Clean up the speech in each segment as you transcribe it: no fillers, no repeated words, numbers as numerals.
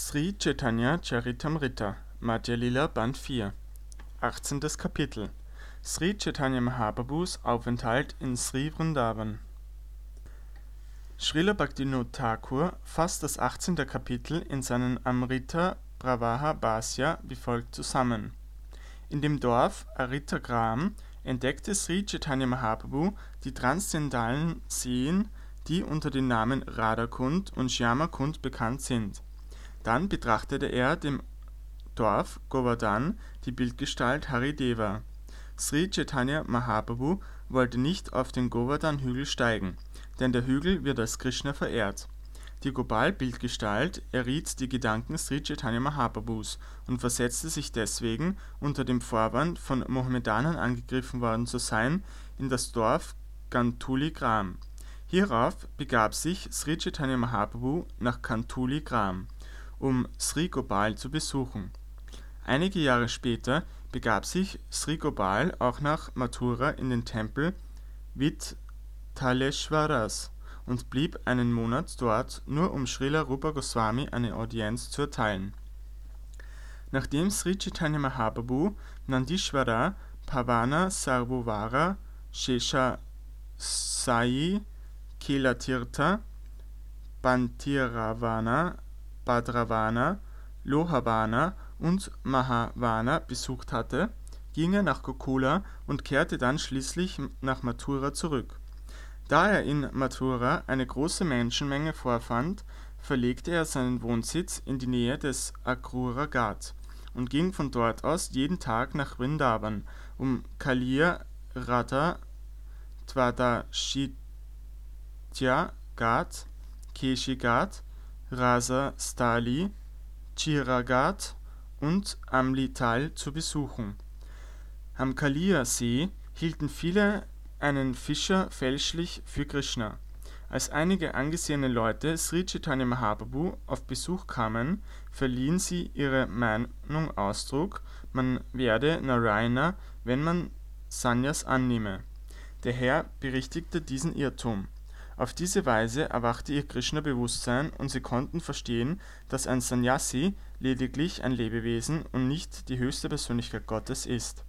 Sri Chaitanya Charitamrita, Madhya Lila Band 4, 18. Kapitel. Sri Chaitanya Mahaprabhus Aufenthalt in Sri Vrindavan. Srila Bhaktivinoda Thakur fasst das 18. Kapitel in seinen Amrita Pravaha Bhasya wie folgt zusammen. In dem Dorf Arita Gram entdeckte Sri Chaitanya Mahaprabhu die transzendentalen Seen, die unter den Namen Radhakund und Shyamakund bekannt sind. Dann betrachtete er dem Dorf Govardhan die Bildgestalt Harideva. Sri Chaitanya Mahaprabhu wollte nicht auf den Govardhan-Hügel steigen, denn der Hügel wird als Krishna verehrt. Die Gopal-Bildgestalt erriet die Gedanken Sri Chaitanya Mahaprabhus und versetzte sich deswegen, unter dem Vorwand, von Mohammedanern angegriffen worden zu sein, in das Dorf Kantuli Gram. Hierauf begab sich Sri Chaitanya Mahaprabhu nach Kantuli Gram, um Sri Gopal zu besuchen. Einige Jahre später begab sich Sri Gopal auch nach Mathura in den Tempel Vithaleshwaras und blieb einen Monat dort, nur um Srila Rupa Goswami eine Audienz zu erteilen. Nachdem Sri Chaitanya Mahaprabhu Nandishvara, Pavana Sarvovara, Shesha Sai, Kelatirtha, Bantiravana, Bhadravana, Lohavana und Mahavana besucht hatte, ging er nach Gokula und kehrte dann schließlich nach Mathura zurück. Da er in Mathura eine große Menschenmenge vorfand, verlegte er seinen Wohnsitz in die Nähe des Akrura Ghat und ging von dort aus jeden Tag nach Vrindavan, um Kaliya Radha, Tvadashitya Ghat, Keshi Ghat, Rasa Stali, Chiraghat und Amlital zu besuchen. Am Kaliya-See hielten viele einen Fischer fälschlich für Krishna. Als einige angesehene Leute Sri Chaitanya Mahaprabhu auf Besuch kamen, verliehen sie ihre Meinung Ausdruck, man werde Narayana, wenn man Sannyas annehme. Der Herr berichtigte diesen Irrtum. Auf diese Weise erwachte ihr Krishna-Bewusstsein und sie konnten verstehen, dass ein Sannyasi lediglich ein Lebewesen und nicht die höchste Persönlichkeit Gottes ist.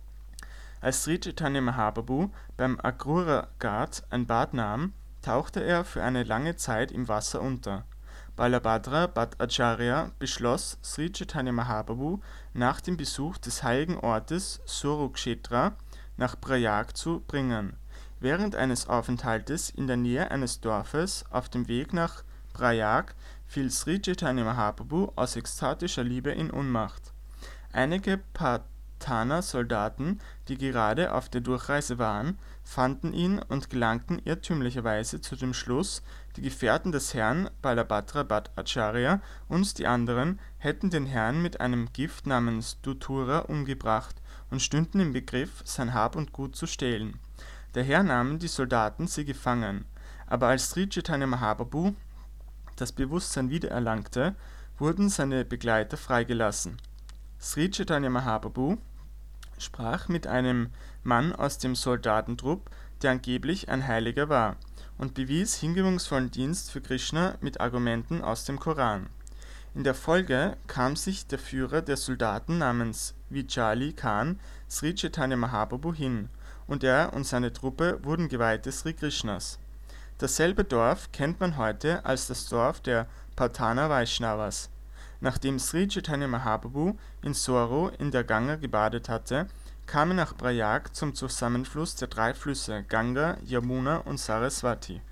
Als Sri Chaitanya Mahaprabhu beim Akrura Ghat ein Bad nahm, tauchte er für eine lange Zeit im Wasser unter. Balabhadra Bhattacharya beschloss, Sri Chaitanya Mahaprabhu nach dem Besuch des heiligen Ortes Surukshetra nach Prayag zu bringen. Während eines Aufenthaltes in der Nähe eines Dorfes auf dem Weg nach Prayag fiel Sri Chaitanya Mahaprabhu aus ekstatischer Liebe in Ohnmacht. Einige Patana-Soldaten, die gerade auf der Durchreise waren, fanden ihn und gelangten irrtümlicherweise zu dem Schluss, die Gefährten des Herrn Balabhadra Bhattacharya und die anderen hätten den Herrn mit einem Gift namens Dutura umgebracht und stünden im Begriff, sein Hab und Gut zu stehlen. Daher nahmen die Soldaten sie gefangen, aber als Sri Chaitanya Mahaprabhu das Bewusstsein wiedererlangte, wurden seine Begleiter freigelassen. Sri Chaitanya Mahaprabhu sprach mit einem Mann aus dem Soldatentrupp, der angeblich ein Heiliger war, und bewies hingebungsvollen Dienst für Krishna mit Argumenten aus dem Koran. In der Folge kam sich der Führer der Soldaten namens Vijali Khan Sri Chaitanya Mahaprabhu hin, und er und seine Truppe wurden Geweihte Sri Krishnas. Dasselbe Dorf kennt man heute als das Dorf der Patana Vaishnavas. Nachdem Sri Chaitanya Mahaprabhu in Soro in der Ganga gebadet hatte, kam er nach Prayag zum Zusammenfluss der drei Flüsse Ganga, Yamuna und Saraswati.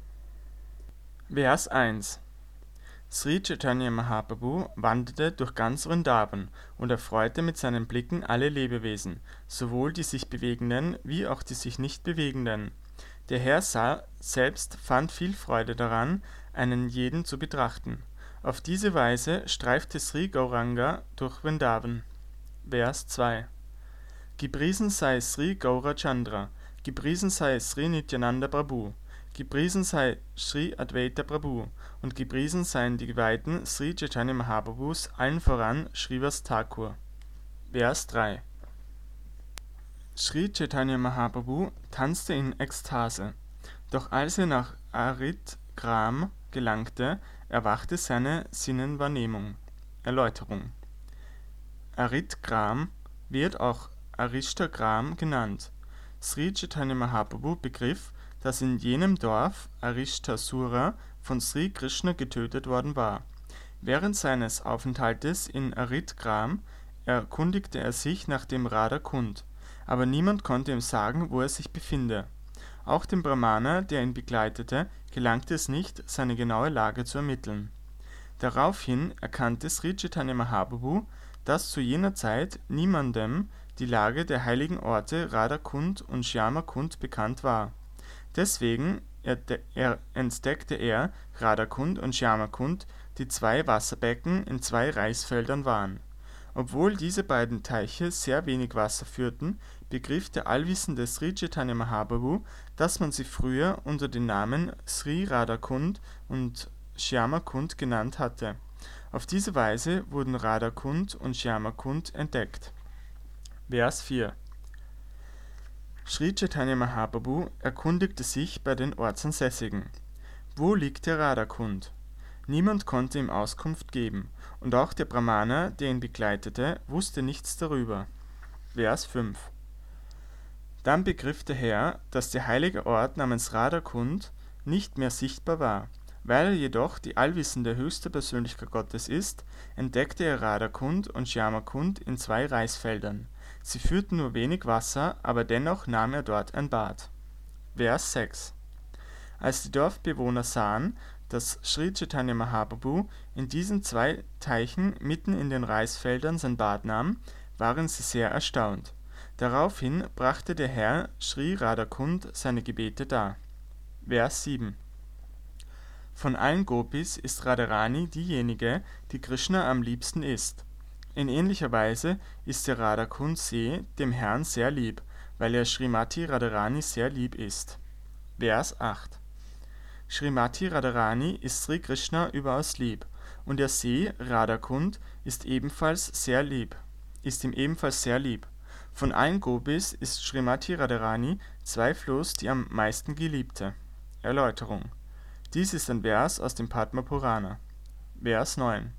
Vers 1. Sri Chaitanya Mahaprabhu wanderte durch ganz Vrindavan und erfreute mit seinen Blicken alle Lebewesen, sowohl die sich bewegenden wie auch die sich nicht bewegenden. Der Herr selbst fand viel Freude daran, einen jeden zu betrachten. Auf diese Weise streifte Sri Gauranga durch Vrindavan. Vers 2. Gepriesen sei Sri Gaurachandra, gepriesen sei Sri Nityananda Prabhu, gepriesen sei Sri Advaita Prabhu und gepriesen seien die Geweihten Sri Chaitanya Mahaprabhus, allen voran Srivas Thakur. Vers 3. Sri Chaitanya Mahaprabhu tanzte in Ekstase, doch als er nach Arit Gram gelangte, erwachte seine Sinnenwahrnehmung. Erläuterung: Arit-Gram wird auch Arishta-Gram genannt. Sri Chaitanya Mahaprabhu begriff, dass in jenem Dorf Arishtasura von Sri Krishna getötet worden war. Während seines Aufenthaltes in Arit-Gram erkundigte er sich nach dem Radha Kund, aber niemand konnte ihm sagen, wo er sich befinde. Auch dem Brahmana, der ihn begleitete, gelangte es nicht, seine genaue Lage zu ermitteln. Daraufhin erkannte Sri Chaitanya Mahaprabhu, dass zu jener Zeit niemandem die Lage der heiligen Orte Radha Kund und Shyama Kund bekannt war. Deswegen entdeckte er Radha Kund und Shyama Kund, die 2 Wasserbecken in 2 Reisfeldern waren. Obwohl diese beiden Teiche sehr wenig Wasser führten, begriff der allwissende Sri Chaitanya Mahaprabhu, dass man sie früher unter den Namen Sri Radha Kund und Shyama Kund genannt hatte. Auf diese Weise wurden Radha Kund und Shyama Kund entdeckt. Vers 4. Sri Chaitanya Mahaprabhu erkundigte sich bei den Ortsansässigen: Wo liegt der Radha Kund? Niemand konnte ihm Auskunft geben, und auch der Brahmana, der ihn begleitete, wusste nichts darüber. Vers 5. Dann begriff der Herr, dass der heilige Ort namens Radha Kund nicht mehr sichtbar war. Weil er jedoch die allwissende höchste Persönlichkeit Gottes ist, entdeckte er Radha Kund und Shyama Kund in 2 Reisfeldern. Sie führten nur wenig Wasser, aber dennoch nahm er dort ein Bad. Vers 6. Als die Dorfbewohner sahen, dass Sri Chaitanya Mahaprabhu in diesen 2 Teichen mitten in den Reisfeldern sein Bad nahm, waren sie sehr erstaunt. Daraufhin brachte der Herr Sri Radha Kund seine Gebete dar. Vers 7. Von allen Gopis ist Radharani diejenige, die Krishna am liebsten ist. In ähnlicher Weise ist der Radha Kund See dem Herrn sehr lieb, weil er Srimati Radharani sehr lieb ist. Vers 8. Srimati Radharani ist Sri Krishna überaus lieb, und der See Radha Kund ist ihm ebenfalls sehr lieb. Von allen Gopis ist Srimati Radharani zweifellos die am meisten geliebte. Erläuterung: Dies ist ein Vers aus dem Padma Purana. Vers 9.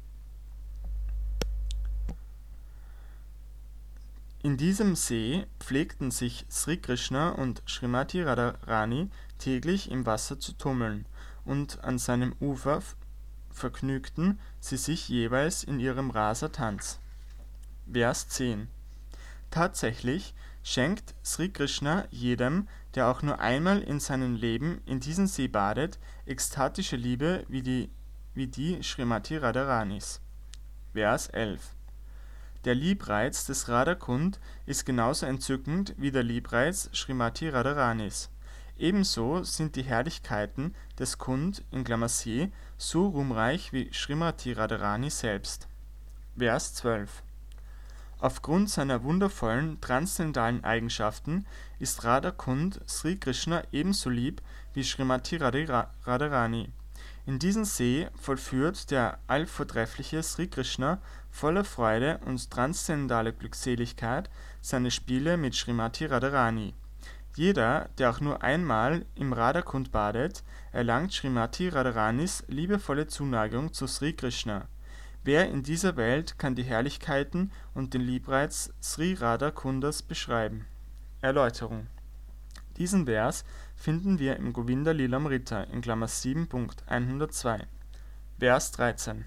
In diesem See pflegten sich Sri Krishna und Srimati Radharani täglich im Wasser zu tummeln, und an seinem Ufer vergnügten sie sich jeweils in ihrem Rasa-Tanz. Vers 10. Tatsächlich schenkt Sri Krishna jedem, der auch nur einmal in seinem Leben in diesen See badet, ekstatische Liebe wie die Srimati Radharanis. Vers 11. Der Liebreiz des Radha Kund ist genauso entzückend wie der Liebreiz Srimati Radharanis. Ebenso sind die Herrlichkeiten des Kund (See) so ruhmreich wie Srimati Radharani selbst. Vers 12. Aufgrund seiner wundervollen transzendentalen Eigenschaften ist Radha Kund Sri Krishna ebenso lieb wie Srimati Radharani. In diesem See vollführt der allvortreffliche Sri Krishna voller Freude und transzendentaler Glückseligkeit seine Spiele mit Srimati Radharani. Jeder, der auch nur einmal im Radha Kund badet, erlangt Srimati Radharanis liebevolle Zuneigung zu Sri Krishna. Wer in dieser Welt kann die Herrlichkeiten und den Liebreiz Sri Radha Kundas beschreiben? Erläuterung: Diesen Vers finden wir im Govinda Lilamrita in Klammer 7.102. Vers 13.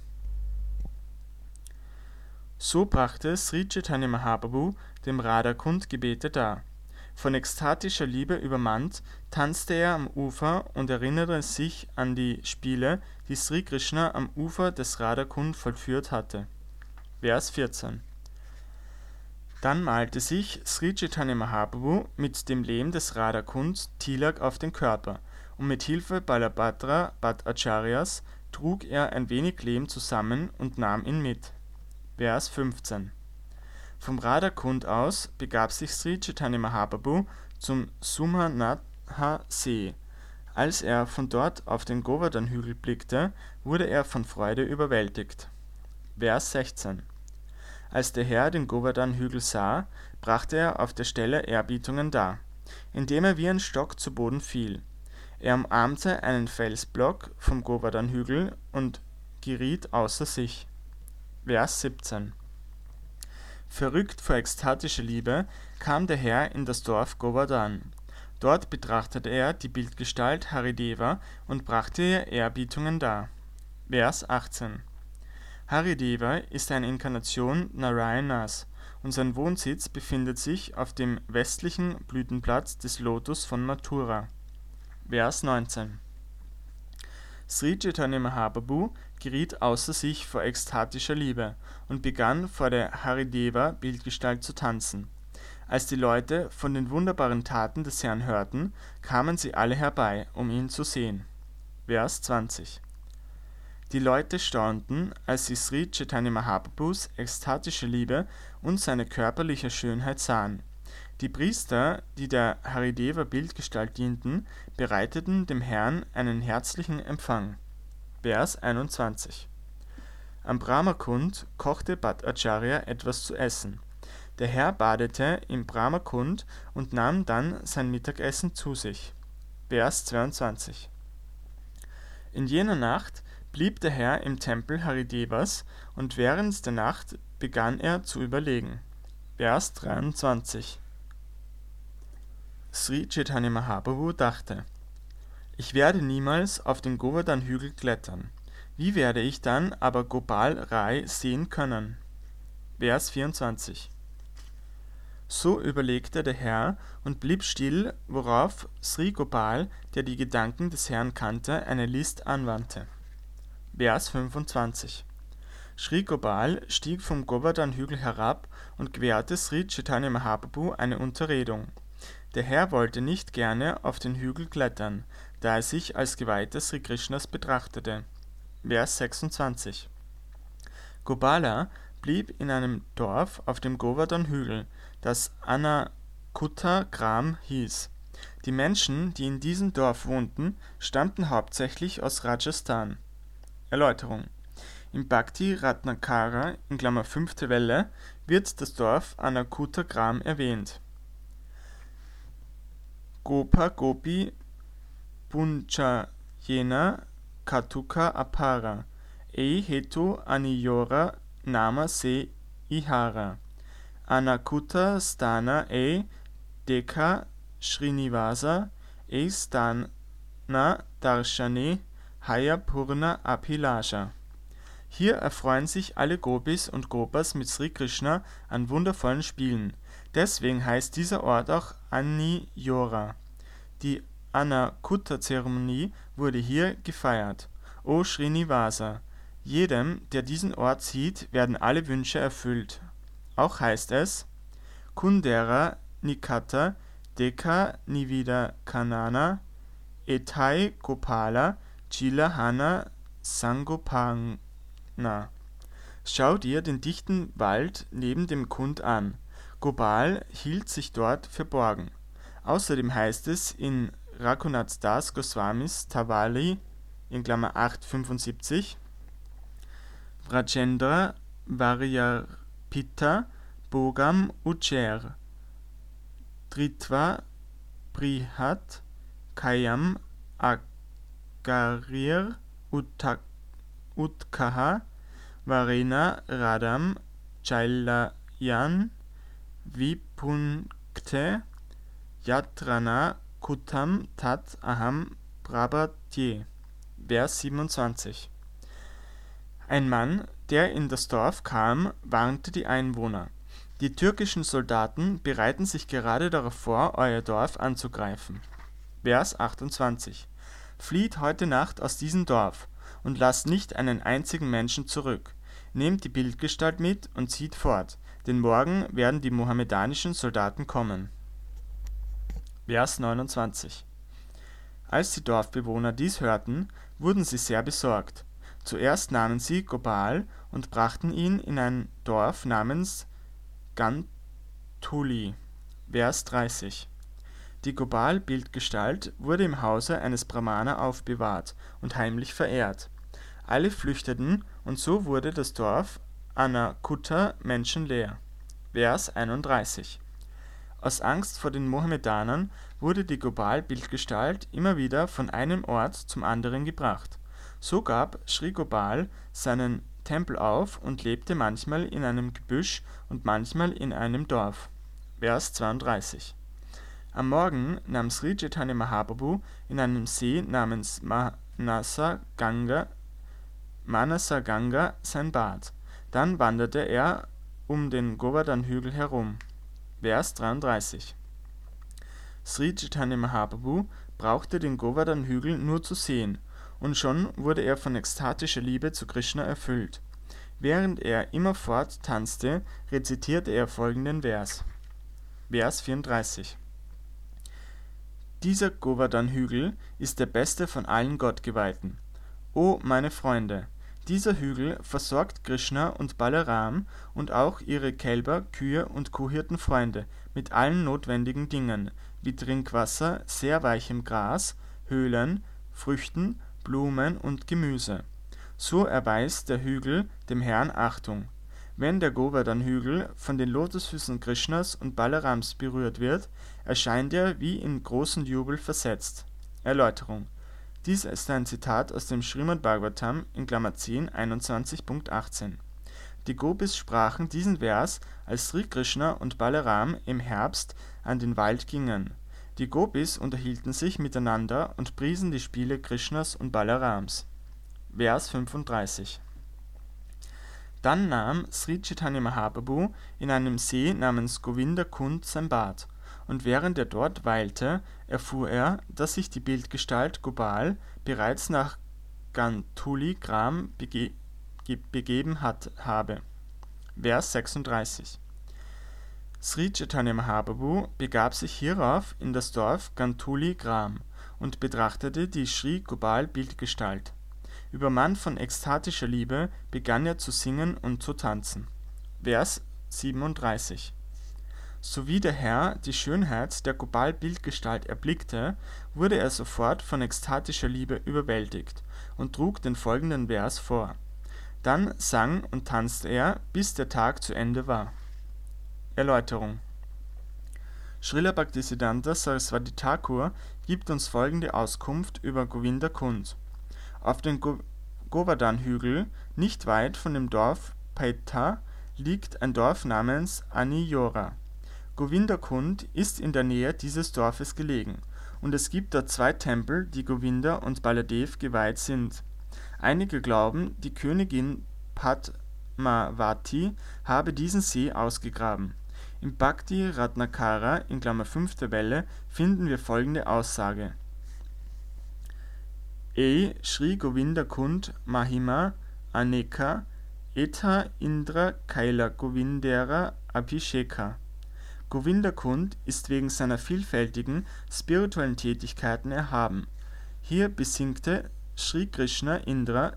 So brachte Sri Chaitanya Mahaprabhu dem Radha Kund Gebete dar. Von ekstatischer Liebe übermannt, tanzte er am Ufer und erinnerte sich an die Spiele, die Sri Krishna am Ufer des Radha Kund vollführt hatte. Vers 14. Dann malte sich Sri Chaitanya Mahaprabhu mit dem Lehm des Radha Kund Tilak auf den Körper, und mit Hilfe Balabhadra Bhattacharyas trug er ein wenig Lehm zusammen und nahm ihn mit. Vers 15. Vom Radha Kund aus begab sich Sri Chaitanya Mahaprabhu zum Sumanaha See. Als er von dort auf den Govardhan-Hügel blickte, wurde er von Freude überwältigt. Vers 16. Als der Herr den Govardhan-Hügel sah, brachte er auf der Stelle Erbietungen dar, indem er wie ein Stock zu Boden fiel. Er umarmte einen Felsblock vom Govardhan-Hügel und geriet außer sich. Vers 17. Verrückt vor ekstatischer Liebe kam der Herr in das Dorf Govardhan. Dort betrachtete er die Bildgestalt Harideva und brachte ihr Ehrbietungen dar. Vers 18. Harideva ist eine Inkarnation Narayanas und sein Wohnsitz befindet sich auf dem westlichen Blütenplatz des Lotus von Mathura. Vers 19. Sri Chaitanya Mahaprabhu geriet außer sich vor ekstatischer Liebe und begann vor der Harideva-Bildgestalt zu tanzen. Als die Leute von den wunderbaren Taten des Herrn hörten, kamen sie alle herbei, um ihn zu sehen. Vers 20. Die Leute staunten, als sie Sri Chaitanya Mahaprabhus ekstatische Liebe und seine körperliche Schönheit sahen. Die Priester, die der Harideva-Bildgestalt dienten, bereiteten dem Herrn einen herzlichen Empfang. Vers 21. Am Brahmakund kochte Bhattacharya etwas zu essen. Der Herr badete im Brahmakund und nahm dann sein Mittagessen zu sich. Vers 22. In jener Nacht blieb der Herr im Tempel Haridevas und während der Nacht begann er zu überlegen. Vers 23. Sri Chaitanya Mahaprabhu dachte: Ich werde niemals auf den Govardhan-Hügel klettern. Wie werde ich dann aber Gopal Rai sehen können? Vers 24. So überlegte der Herr und blieb still, worauf Sri Gopal, der die Gedanken des Herrn kannte, eine List anwandte. Vers 25. Sri Gopal stieg vom Govardhan-Hügel herab und gewährte Sri Chaitanya Mahaprabhu eine Unterredung. Der Herr wollte nicht gerne auf den Hügel klettern, da er sich als Geweihter Sri Krishnas betrachtete. Vers 26. Gopala blieb in einem Dorf auf dem Govardhan-Hügel, das Anakutta Gram hieß. Die Menschen, die in diesem Dorf wohnten, stammten hauptsächlich aus Rajasthan. Erläuterung: Im Bhakti Ratnakara (5. Welle) wird das Dorf Anakutta Gram erwähnt. Gopa Gopi Punchayena Katuka Apara Ei Hetu Aniyora Nama Se Ihara Anakutta Stana Ei Deka Srinivasa Ei Stana Darshane Haya Purna Abhilasha. Hier erfreuen sich alle Gopis und Gopas mit Sri Krishna an wundervollen Spielen. Deswegen heißt dieser Ort auch Aniyora. Die Anakutta-Zeremonie wurde hier gefeiert. O Srinivasa, jedem, der diesen Ort sieht, werden alle Wünsche erfüllt. Auch heißt es: Kundera Nikata Deka Nivida Kanana Etai Gopala Chilahana Sangopana. Schau dir den dichten Wald neben dem Kund an. Gopal hielt sich dort verborgen. Außerdem heißt es in Raghunath Das Goswamis Tavali (875) Vrajendra Varyarpita Bogam Ucher Dritva Prihat Kayam Agarir Utkaha Varena Radam Chailayan Vipunkte Yatrana Kutam Tat Aham Prabhatye. Vers 27. Ein Mann, der in das Dorf kam, warnte die Einwohner: Die türkischen Soldaten bereiten sich gerade darauf vor, euer Dorf anzugreifen. Vers 28. Flieht heute Nacht aus diesem Dorf und lasst nicht einen einzigen Menschen zurück. Nehmt die Bildgestalt mit und zieht fort, denn morgen werden die mohammedanischen Soldaten kommen. Vers 29. Als die Dorfbewohner dies hörten, wurden sie sehr besorgt. Zuerst nahmen sie Gopal und brachten ihn in ein Dorf namens Gantuli. Vers 30. Die Gopal-Bildgestalt wurde im Hause eines Brahmana aufbewahrt und heimlich verehrt. Alle flüchteten und so wurde das Dorf Anakutta menschenleer. Vers 31. Aus Angst vor den Mohammedanern wurde die Gopal-Bildgestalt immer wieder von einem Ort zum anderen gebracht. So gab Sri Gopal seinen Tempel auf und lebte manchmal in einem Gebüsch und manchmal in einem Dorf. Vers 32. Am Morgen nahm Sri Chaitanya Mahaprabhu in einem See namens Manasa Ganga sein Bad. Dann wanderte er um den Govardhan-Hügel herum. Vers 33. Sri Chaitanya Mahaprabhu brauchte den Govardhan-Hügel nur zu sehen, und schon wurde er von ekstatischer Liebe zu Krishna erfüllt. Während er immerfort tanzte, rezitierte er folgenden Vers. Vers 34. Dieser Govardhan-Hügel ist der beste von allen Gottgeweihten. O meine Freunde, dieser Hügel versorgt Krishna und Balaram und auch ihre Kälber, Kühe und Kuhhirtenfreunde mit allen notwendigen Dingen, wie Trinkwasser, sehr weichem Gras, Höhlen, Früchten, Blumen und Gemüse. So erweist der Hügel dem Herrn Achtung. Wenn der Govardhan-Hügel von den Lotusfüßen Krishnas und Balarams berührt wird, erscheint er wie in großen Jubel versetzt. Erläuterung: Dies ist ein Zitat aus dem Srimad Bhagavatam in Klammer 10, 21.18. Die Gopis sprachen diesen Vers, als Sri Krishna und Balaram im Herbst an den Wald gingen. Die Gopis unterhielten sich miteinander und priesen die Spiele Krishnas und Balarams. Vers 35. Dann nahm Sri Chaitanya Mahaprabhu in einem See namens Govinda Kund sein Bad, und während er dort weilte, erfuhr er, dass sich die Bildgestalt Gopal bereits nach Gantuli Gram begeben habe. Vers 36. Sri Chaitanya Mahaprabhu begab sich hierauf in das Dorf Gantuli Gram und betrachtete die Sri Gopal Bildgestalt. Übermannt von ekstatischer Liebe begann er zu singen und zu tanzen. Vers 37. Sowie der Herr die Schönheit der Gopal-Bildgestalt erblickte, wurde er sofort von ekstatischer Liebe überwältigt und trug den folgenden Vers vor. Dann sang und tanzte er, bis der Tag zu Ende war. Erläuterung: Srila Bhaktisiddhanta Saraswati Thakur gibt uns folgende Auskunft über Govinda Kund. Auf dem Govardhan-Hügel, nicht weit von dem Dorf Paitha, liegt ein Dorf namens Aniyora. Govinda Kund ist in der Nähe dieses Dorfes gelegen, und es gibt dort 2 Tempel, die Govinda und Baladev geweiht sind. Einige glauben, die Königin Padmavati habe diesen See ausgegraben. Im Bhakti Ratnakara in Klammer 5. Welle finden wir folgende Aussage: Shri Govinda Kund Mahima Aneka Etha Indra Kaila Govindera Abhisheka. Govinda Kund ist wegen seiner vielfältigen spirituellen Tätigkeiten erhaben. Hier besiegte Sri Krishna Indra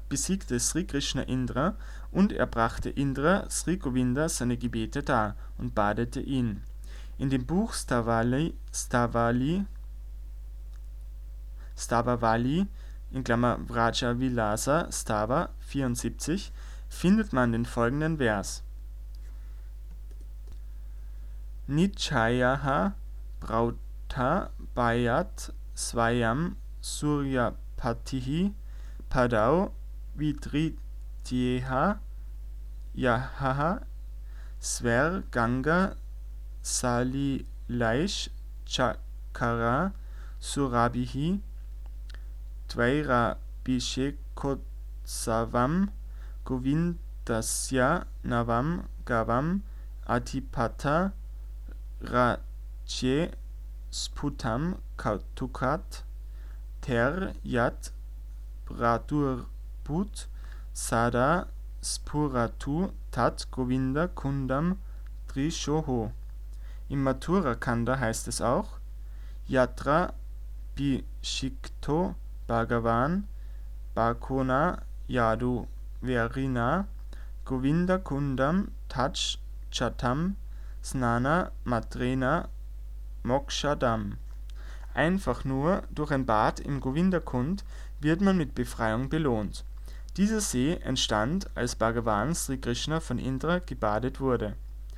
und er brachte Indra Sri Govinda seine Gebete dar und badete ihn. In dem Buch Stavavali in Klammer Vraja Vilasa Stava 74 findet man den folgenden Vers: Nichayaha Brauta Bayat Swayam Suryapatihi Padau Vidrityeha Yahaha Sver Ganga Salilaish Chakara Surabhihi Tvairabhishekotsavam Govindasya Navam Gavam Adipata Raje Sputam Kautukat Ter Yat Pradurbhut Sada Spuratu Tat Govinda Kundam Trishoho. Im Mathura Kanda heißt es auch: Yatra Bhishikto Bhagavan Bakona Yadu Verina Govinda Kundam Taj Chatam Snana Matrena Mokshadam. Einfach nur durch ein Bad im Govinda Kund wird man mit Befreiung belohnt. Dieser See entstand, als Bhagavan Sri Krishna von Indra gebadet wurde.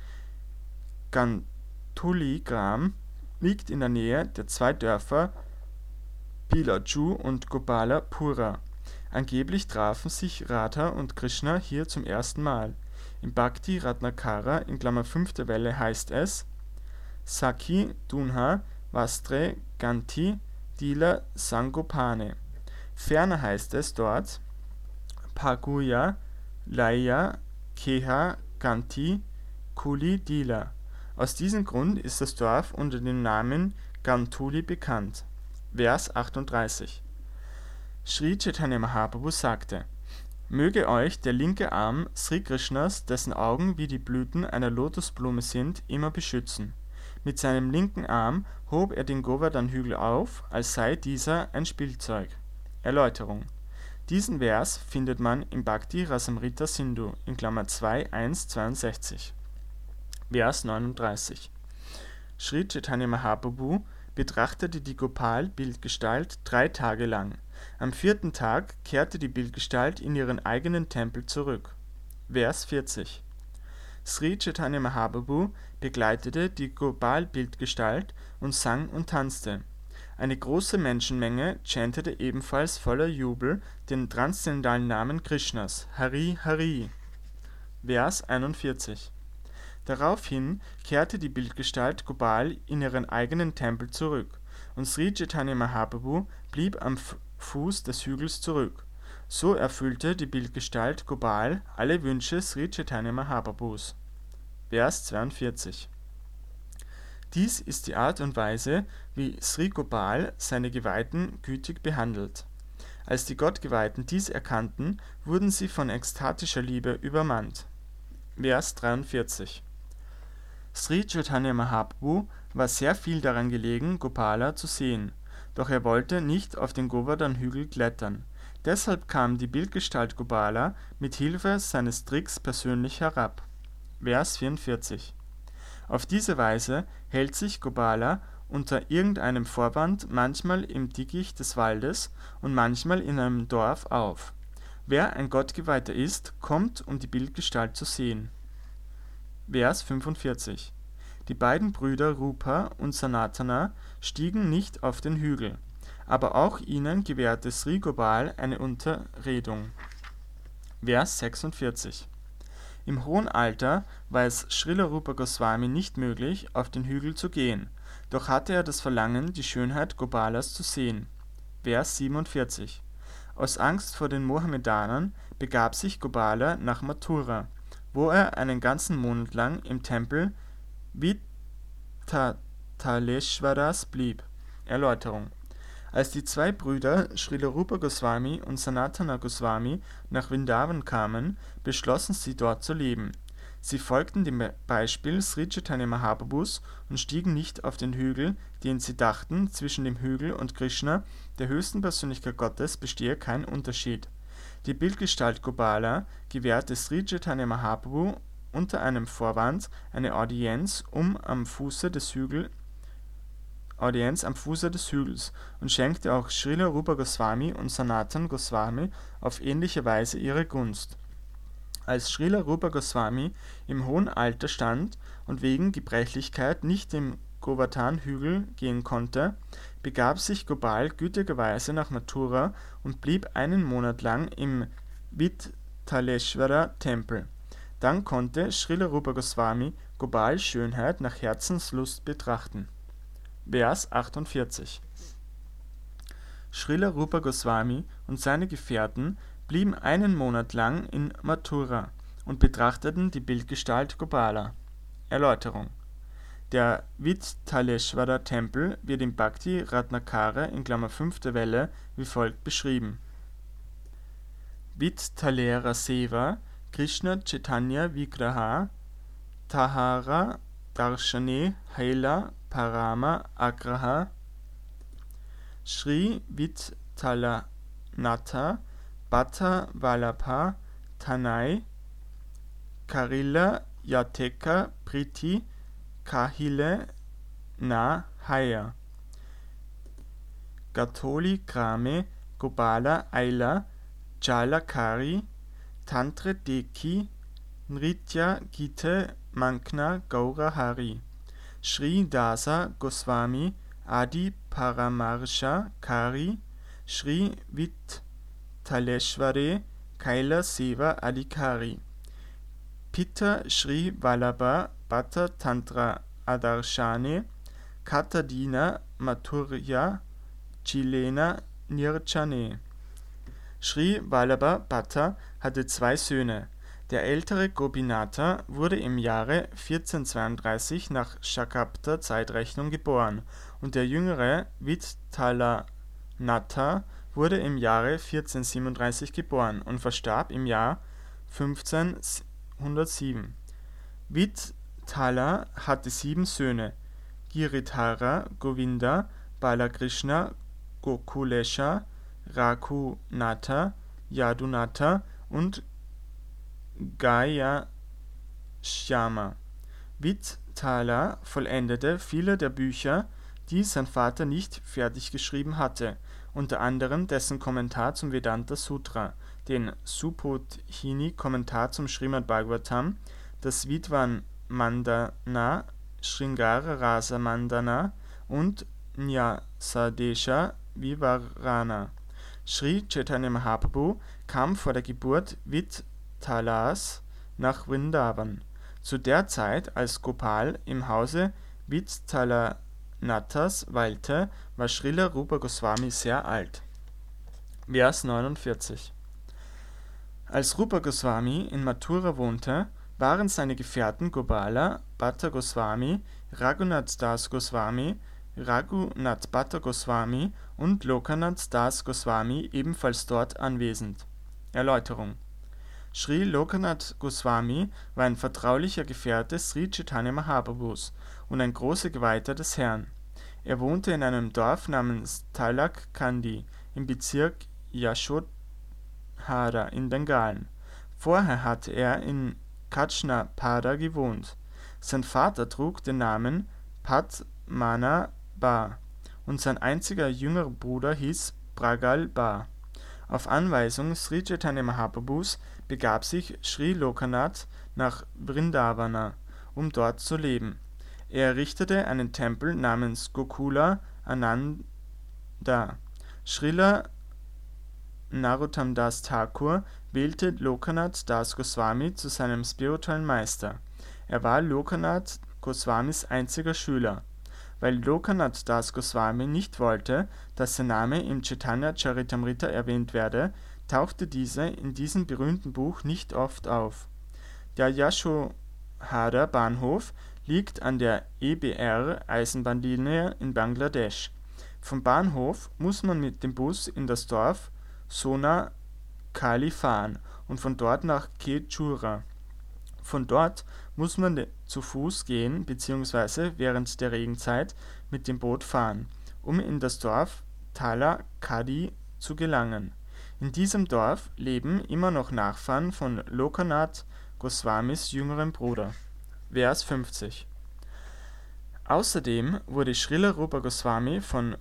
Gantuli Gram liegt in der Nähe der 2 Dörfer Bilaju und Gopalapura. Angeblich trafen sich Radha und Krishna hier zum ersten Mal. Im Bhakti Ratnakara in Klammer 5. Welle heißt es: Sakhi Dunha Vastre Ganti Dila Sangopane. Ferner heißt es dort: Paguya Laya Keha Ganti Kuli Dila. Aus diesem Grund ist das Dorf unter dem Namen Gantuli bekannt. Vers 38. Sri Chaitanya Mahaprabhu sagte: Möge euch der linke Arm Sri Krishnas, dessen Augen wie die Blüten einer Lotusblume sind, immer beschützen. Mit seinem linken Arm hob er den Govardhan-Hügel auf, als sei dieser ein Spielzeug. Erläuterung: Diesen Vers findet man im Bhakti Rasamrita Sindhu in Klammer 2, 1,62. Vers 39. Sri Chaitanya Mahaprabhu betrachtete die Gopal-Bildgestalt 3 Tage lang. Am 4. Tag kehrte die Bildgestalt in ihren eigenen Tempel zurück. Vers 40. Sri Chaitanya Mahaprabhu begleitete die Gopal-Bildgestalt und sang und tanzte. Eine große Menschenmenge chantete ebenfalls voller Jubel den transzendentalen Namen Krishnas, Hari Hari. Vers 41. Daraufhin kehrte die Bildgestalt Gopal in ihren eigenen Tempel zurück, und Sri Chaitanya Mahaprabhu blieb am Fuß des Hügels zurück. So erfüllte die Bildgestalt Gopal alle Wünsche Sri Chaitanya Mahaprabhus. Vers 42. Dies ist die Art und Weise, wie Sri Gopal seine Geweihten gütig behandelt. Als die Gottgeweihten dies erkannten, wurden sie von ekstatischer Liebe übermannt. Vers 43. Sri Chaitanya Mahaprabhu war sehr viel daran gelegen, Gopala zu sehen, doch er wollte nicht auf den Govardhan-Hügel klettern. Deshalb kam die Bildgestalt Gopala mit Hilfe seines Tricks persönlich herab. Vers 44. Auf diese Weise hält sich Gopala unter irgendeinem Vorwand manchmal im Dickicht des Waldes und manchmal in einem Dorf auf. Wer ein Gottgeweihter ist, kommt, um die Bildgestalt zu sehen. Vers 45. Die beiden Brüder Rupa und Sanatana stiegen nicht auf den Hügel, aber auch ihnen gewährte Sri Gopal eine Unterredung. Vers 46. Im hohen Alter war es Srila Rupa Goswami nicht möglich, auf den Hügel zu gehen, doch hatte er das Verlangen, die Schönheit Gopalas zu sehen. Vers 47. Aus Angst vor den Mohammedanern begab sich Gopala nach Mathura, wo er einen ganzen Monat lang im Tempel Vittaleshwaras blieb. Erläuterung: Als die 2 Brüder Srila Rupa Goswami und Sanatana Goswami nach Vrindavan kamen, beschlossen sie dort zu leben. Sie folgten dem Beispiel Sri Chaitanya Mahaprabhus und stiegen nicht auf den Hügel, den sie dachten, zwischen dem Hügel und Krishna, der höchsten Persönlichkeit Gottes, bestehe kein Unterschied. Die Bildgestalt Gopala gewährte Sri Chaitanya Mahaprabhu unter einem Vorwand eine Audienz am Fuße des Hügels und schenkte auch Srila Rupa Goswami und Sanatan Goswami auf ähnliche Weise ihre Gunst. Als Srila Rupa Goswami im hohen Alter stand und wegen Gebrechlichkeit nicht dem Govardhan-Hügel gehen konnte, begab sich Gopal gütigerweise nach Mathura und blieb einen Monat lang im Vittaleshwara-Tempel. Dann konnte Srila Rupa Goswami Gopals Schönheit nach Herzenslust betrachten. Vers 48. Srila Rupa Goswami und seine Gefährten blieben einen Monat lang in Mathura und betrachteten die Bildgestalt Gopala. Erläuterung: Der Vittaleshwara-Tempel wird im Bhakti Ratnakara in Klammer 5. Welle wie folgt beschrieben: Vittalera Seva Krishna Chaitanya Vigraha Tahara Darshane Haila Parama Agraha Sri Vittalanatha Bhatta Vallabha Tanai Karila Yateka Priti Kahile Na Haya Gatoli Grame Gopala Aila Jalakari Tantre Deki Nritya Gite Mankna Gaura Hari Sri Dasa Goswami Adi Paramarsha Kari Sri Taleshware Kaila Seva Adhikari. Pitta Sri Vallabha Bhatta Tantra Adarshane Katadina Mathurya Chilena Nirchane. Sri Vallabha Bhatta hatte 2 Söhne. Der ältere Gopinatha wurde im Jahre 1432 nach Shakapta-Zeitrechnung geboren und der jüngere Vitthalanatha wurde im Jahre 1437 geboren und verstarb im Jahr 1507. Vitthala hatte 7 Söhne: Giridhara, Govinda, Balakrishna, Gokulesha, Raghunatha, Yadunatha und Gayashyama. Vitthala vollendete viele der Bücher, die sein Vater nicht fertig geschrieben hatte, unter anderem dessen Kommentar zum Vedanta Sutra, den Subodhini-Kommentar zum Srimad Bhagavatam, das Vidvan Mandana, Sringara Rasa Mandana und Nyasadesha Vivarana. Sri Chaitanya Mahaprabhu kam vor der Geburt Vitthalas nach Vrindavan. Zu der Zeit, als Gopal im Hause Vitthalanathas weilte, war Srila Rupa Goswami sehr alt. Vers 49. Als Rupa Goswami in Mathura wohnte, waren seine Gefährten Gopala, Bhatta Goswami, Raghunath Das Goswami, Raghunath Bhatta Goswami und Lokanath Das Goswami ebenfalls dort anwesend. Erläuterung: Sri Lokanath Goswami war ein vertraulicher Gefährte Sri Chaitanya Mahaprabhus und ein großer Geweihter des Herrn. Er wohnte in einem Dorf namens Talak Kandi im Bezirk Yashodhara in Bengalen. Vorher hatte er in Kachnapada gewohnt. Sein Vater trug den Namen Padmanabha und sein einziger jüngerer Bruder hieß Pragalbha. Auf Anweisung Sri Chaitanya Mahaprabhus begab sich Sri Lokanath nach Vrindavana, um dort zu leben. Er errichtete einen Tempel namens Gokula Ananda. Srila Narottam Das Thakur wählte Lokanath Das Goswami zu seinem spirituellen Meister. Er war Lokanath Goswamis einziger Schüler. Weil Lokanath Das Goswami nicht wollte, dass sein Name im Chaitanya Charitamrita erwähnt werde, tauchte dieser in diesem berühmten Buch nicht oft auf. Der Yashodhara Bahnhof liegt an der EBR-Eisenbahnlinie in Bangladesch. Vom Bahnhof muss man mit dem Bus in das Dorf Sonakali fahren und von dort nach Kechura. Von dort muss man zu Fuß gehen bzw. während der Regenzeit mit dem Boot fahren, um in das Dorf Talakadi zu gelangen. In diesem Dorf leben immer noch Nachfahren von Lokanath Goswamis jüngerem Bruder. Vers 50. Außerdem wurde Srila Rupa Goswami von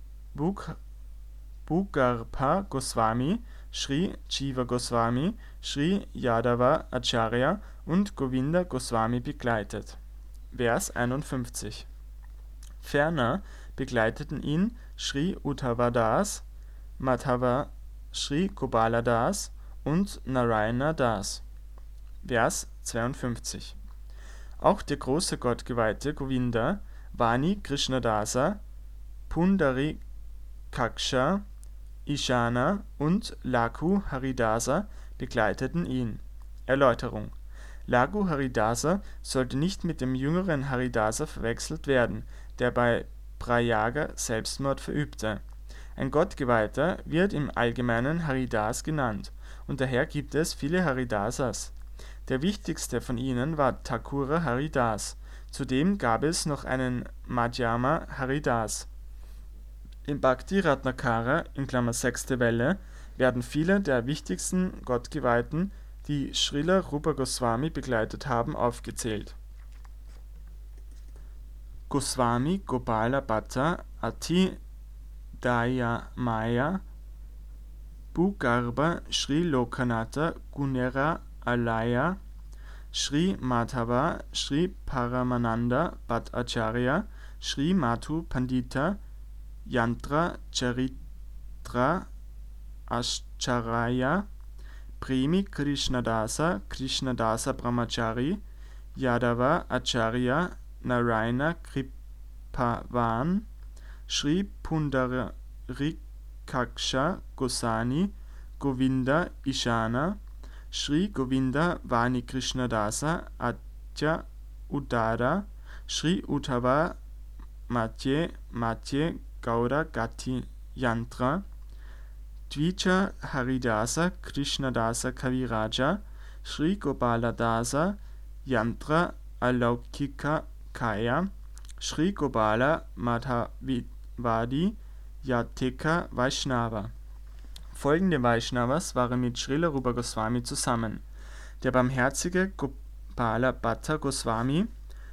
Bhugarpa Goswami, Sri Jiva Goswami, Sri Yadava Acharya und Govinda Goswami begleitet. Vers 51. Ferner begleiteten ihn Sri Uddhava Das, Madhava, Sri Gopala Das und Narayana Das. Vers 52. Auch der große Gottgeweihte Govinda, Vani Krishnadasa, Pundarikaksha, Ishana und Lakhu Haridasa begleiteten ihn. Erläuterung: Lakhu Haridasa sollte nicht mit dem jüngeren Haridasa verwechselt werden, der bei Prayaga Selbstmord verübte. Ein Gottgeweihter wird im Allgemeinen Haridas genannt, und daher gibt es viele Haridasas. Der wichtigste von ihnen war Thakura Haridas, zudem gab es noch einen Madhyama Haridas. Im Bhakti Ratnakara (6. Welle) werden viele der wichtigsten Gottgeweihten, die Srila Rupa Goswami begleitet haben, aufgezählt: Goswami Gopala Bhatta Ati Dayamaya, Bhugarba Sri Lokanatha Gunera Alaya, Sri Madhava Sri Paramananda Bhatt Acharya, Sri Madhu Pandita Yantra Charitra Ascharya, Premi Krishnadasa Brahmachari, Yadava Acharya Narayana Kripavan, Sri Pundarikaksha Gosani Govinda Ishana, Sri Govinda Vani Krishnadasa Atya Udara, Sri Uddhava Matye Gauda Gati Yantra, Dvija Haridasa Krishnadasa Kaviraja, Sri Gopaladasa Yantra Alaukika Kaya, Sri Gopala Madhavadi Yateka Vaishnava. Folgende Vaishnavas waren mit Srila Rupa Goswami zusammen: der barmherzige Gopala Bhatta Goswami,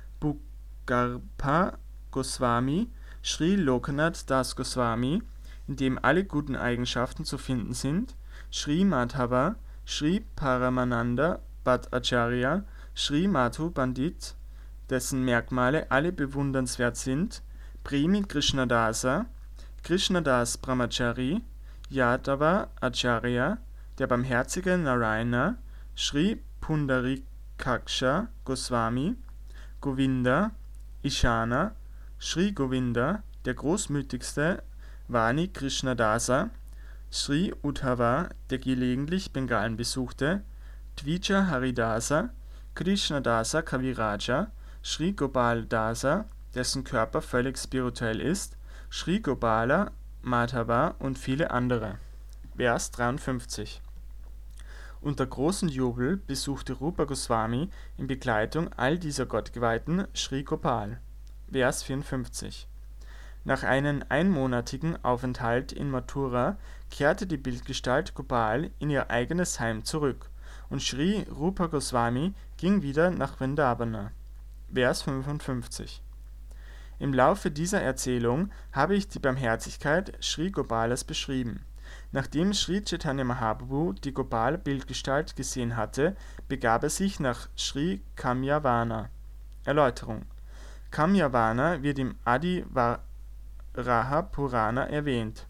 Bhugarpa Goswami, Sri Lokanath Das Goswami, in dem alle guten Eigenschaften zu finden sind, Sri Madhava, Sri Paramananda Bhatt Acharya, Sri Madhu Pandit, dessen Merkmale alle bewundernswert sind, Premi Krishnadasa, Krishnadas Brahmachari, Yadava Acharya, der barmherzige Narayana, Sri Pundarikaksha Goswami, Govinda Ishana, Sri Govinda, der großmütigste Vani Krishnadasa, Sri Uddhava, der gelegentlich Bengalen besuchte, Dvija Haridasa, Krishnadasa Kaviraja, Sri Gopal Dasa, dessen Körper völlig spirituell ist, Sri Gopala, Madhava und viele andere. Vers 53. Unter großem Jubel besuchte Rupa Goswami in Begleitung all dieser Gottgeweihten Sri Gopal. Vers 54. Nach einem einmonatigen Aufenthalt in Mathura kehrte die Bildgestalt Gopal in ihr eigenes Heim zurück und Sri Rupa Goswami ging wieder nach Vrindavana. Vers 55. Im Laufe dieser Erzählung habe ich die Barmherzigkeit Sri Gopalas beschrieben. Nachdem Sri Chaitanya Mahaprabhu die Gopal-Bildgestalt gesehen hatte, begab er sich nach Sri Kamyavana. Erläuterung: Kamyavana wird im Adi Varaha Purana erwähnt.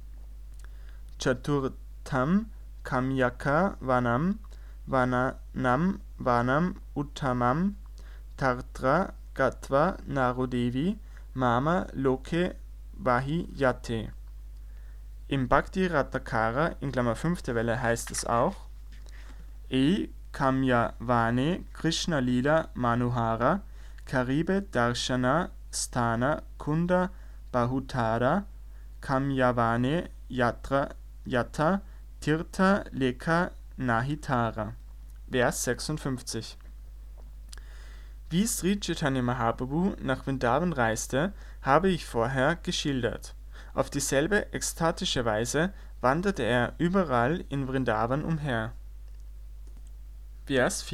Chaturtham Kamyaka Vanam Vananam Vanam Uttamam Tartra Gatva Narodevi Mama Loke Vahi Yate. Im Bhakti Ratakara in Klammer 5 der Welle heißt es auch: E Kamyavane Krishna Lila Manuhara Karibe Darshana Sthana Kunda Bahutara Kamyavane Yata Tirtha Leka Nahitara. Vers 56. Wie Sri Chaitanya Mahaprabhu nach Vrindavan reiste, habe ich vorher geschildert. Auf dieselbe ekstatische Weise wanderte er überall in Vrindavan umher. Vers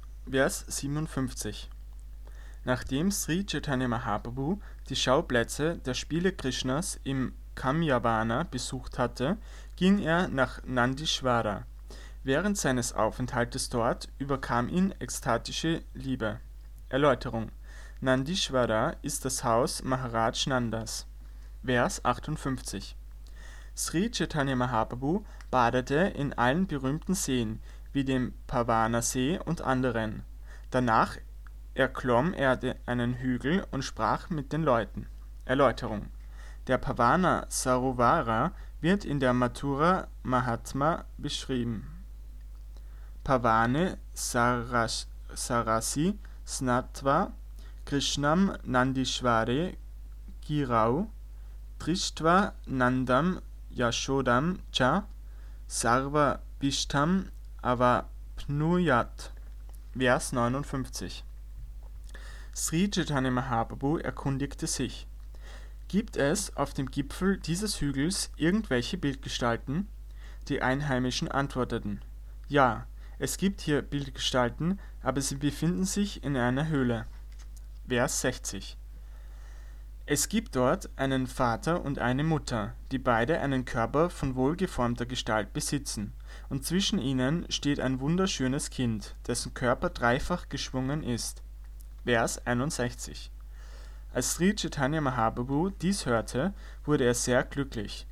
57. Nachdem Sri Chaitanya Mahaprabhu die Schauplätze der Spiele Krishnas im Kamyavana besucht hatte, ging er nach Nandishvara. Während seines Aufenthaltes dort überkam ihn ekstatische Liebe. Erläuterung: Nandishvara ist das Haus Maharaj Nandas. Vers 58. Sri Chaitanya Mahaprabhu badete in allen berühmten Seen, wie dem Pavana-See und anderen. Danach erklomm er einen Hügel und sprach mit den Leuten. Erläuterung: Der Pavana Sarovara wird in der Mathura Mahatma beschrieben. Pavane Sarasi Snatva Krishnam Nandishvare Girau Drishtva Nandam Yashodam Cha Sarva Bishtam Avapnuyat. Vers 59. Sri Chaitanya Mahaprabhu erkundigte sich: Gibt es auf dem Gipfel dieses Hügels irgendwelche Bildgestalten? Die Einheimischen antworteten: Ja, es gibt hier Bildgestalten, aber sie befinden sich in einer Höhle. Vers 60. Es gibt dort einen Vater und eine Mutter, die beide einen Körper von wohlgeformter Gestalt besitzen, und zwischen ihnen steht ein wunderschönes Kind, dessen Körper dreifach geschwungen ist. Vers 61. Als Sri Chaitanya Mahaprabhu dies hörte, wurde er sehr glücklich.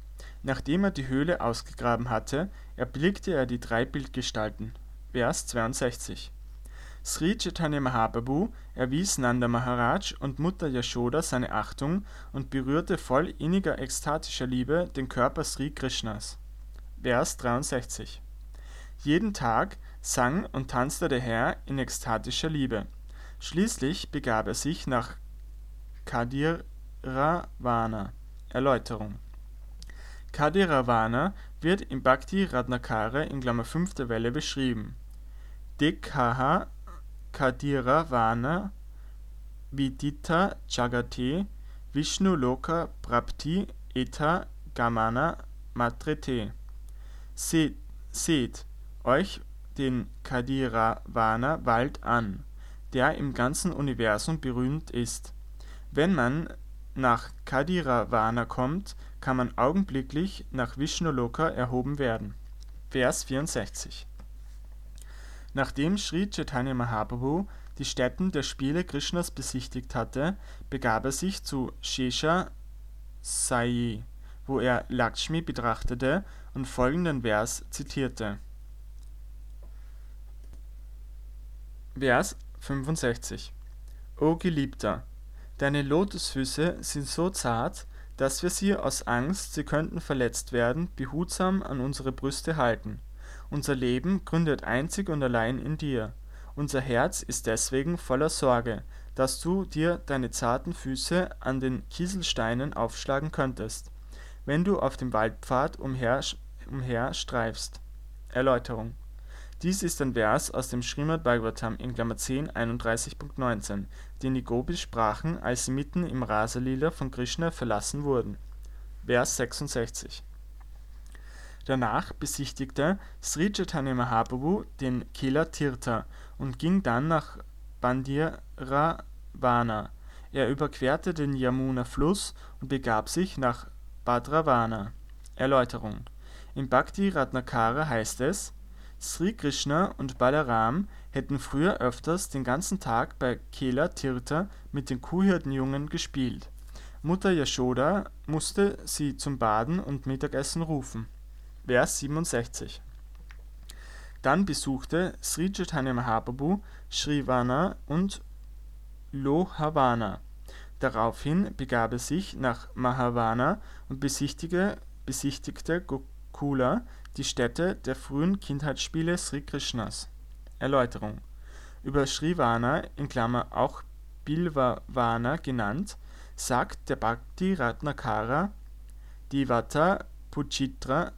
Nachdem er die Höhle ausgegraben hatte, erblickte er die 3 Bildgestalten. Vers 62. Sri Chaitanya Mahaprabhu erwies Nanda Maharaj und Mutter Yashoda seine Achtung und berührte voll inniger ekstatischer Liebe den Körper Sri Krishnas. Vers 63. Jeden Tag sang und tanzte der Herr in ekstatischer Liebe. Schließlich begab er sich nach Kadiravana. Erläuterung. Kadiravana wird im Bhakti Ratnakara in Klammer 5 Welle beschrieben. Dekhaha Kadiravana Vidita Jagate Vishnu Loka Prapti Eta Gamana Matrete. Seht euch den Kadiravana Wald an, der im ganzen Universum berühmt ist. Wenn man nach Kadiravana kommt, kann man augenblicklich nach Vishnuloka erhoben werden. Vers 64. Nachdem Sri Chaitanya Mahaprabhu die Stätten der Spiele Krishnas besichtigt hatte, begab er sich zu Shesha Sayi, wo er Lakshmi betrachtete und folgenden Vers zitierte. Vers 65. O Geliebter, deine Lotusfüße sind so zart, dass wir sie aus Angst, sie könnten verletzt werden, behutsam an unsere Brüste halten. Unser Leben gründet einzig und allein in dir. Unser Herz ist deswegen voller Sorge, dass du dir deine zarten Füße an den Kieselsteinen aufschlagen könntest, wenn du auf dem Waldpfad umher streifst. Erläuterung. Dies ist ein Vers aus dem Srimad Bhagavatam in Klammer 10, 31.19, den die Gopis sprachen, als sie mitten im Rasa-Lila von Krishna verlassen wurden. Vers 66. Danach besichtigte Sri Chaitanya Mahaprabhu den Kela Tirtha und ging dann nach Bandiravana. Er überquerte den Yamuna-Fluss und begab sich nach Bhadravana. Erläuterung. Im Bhakti Ratnakara heißt es, Sri Krishna und Balaram hätten früher öfters den ganzen Tag bei Kela Tirtha mit den Kuhhirtenjungen gespielt. Mutter Yashoda musste sie zum Baden und Mittagessen rufen. Vers 67. Dann besuchte Sri Chaitanya Mahaprabhu Srivana und Lohavana. Daraufhin begab er sich nach Mahavana und besichtigte Gokula, die Stätte der frühen Kindheitsspiele Sri Krishnas. Erläuterung. Über Srivana, in Klammer auch Bilvavana genannt, sagt der Bhakti Ratnakara, Devata Puchitra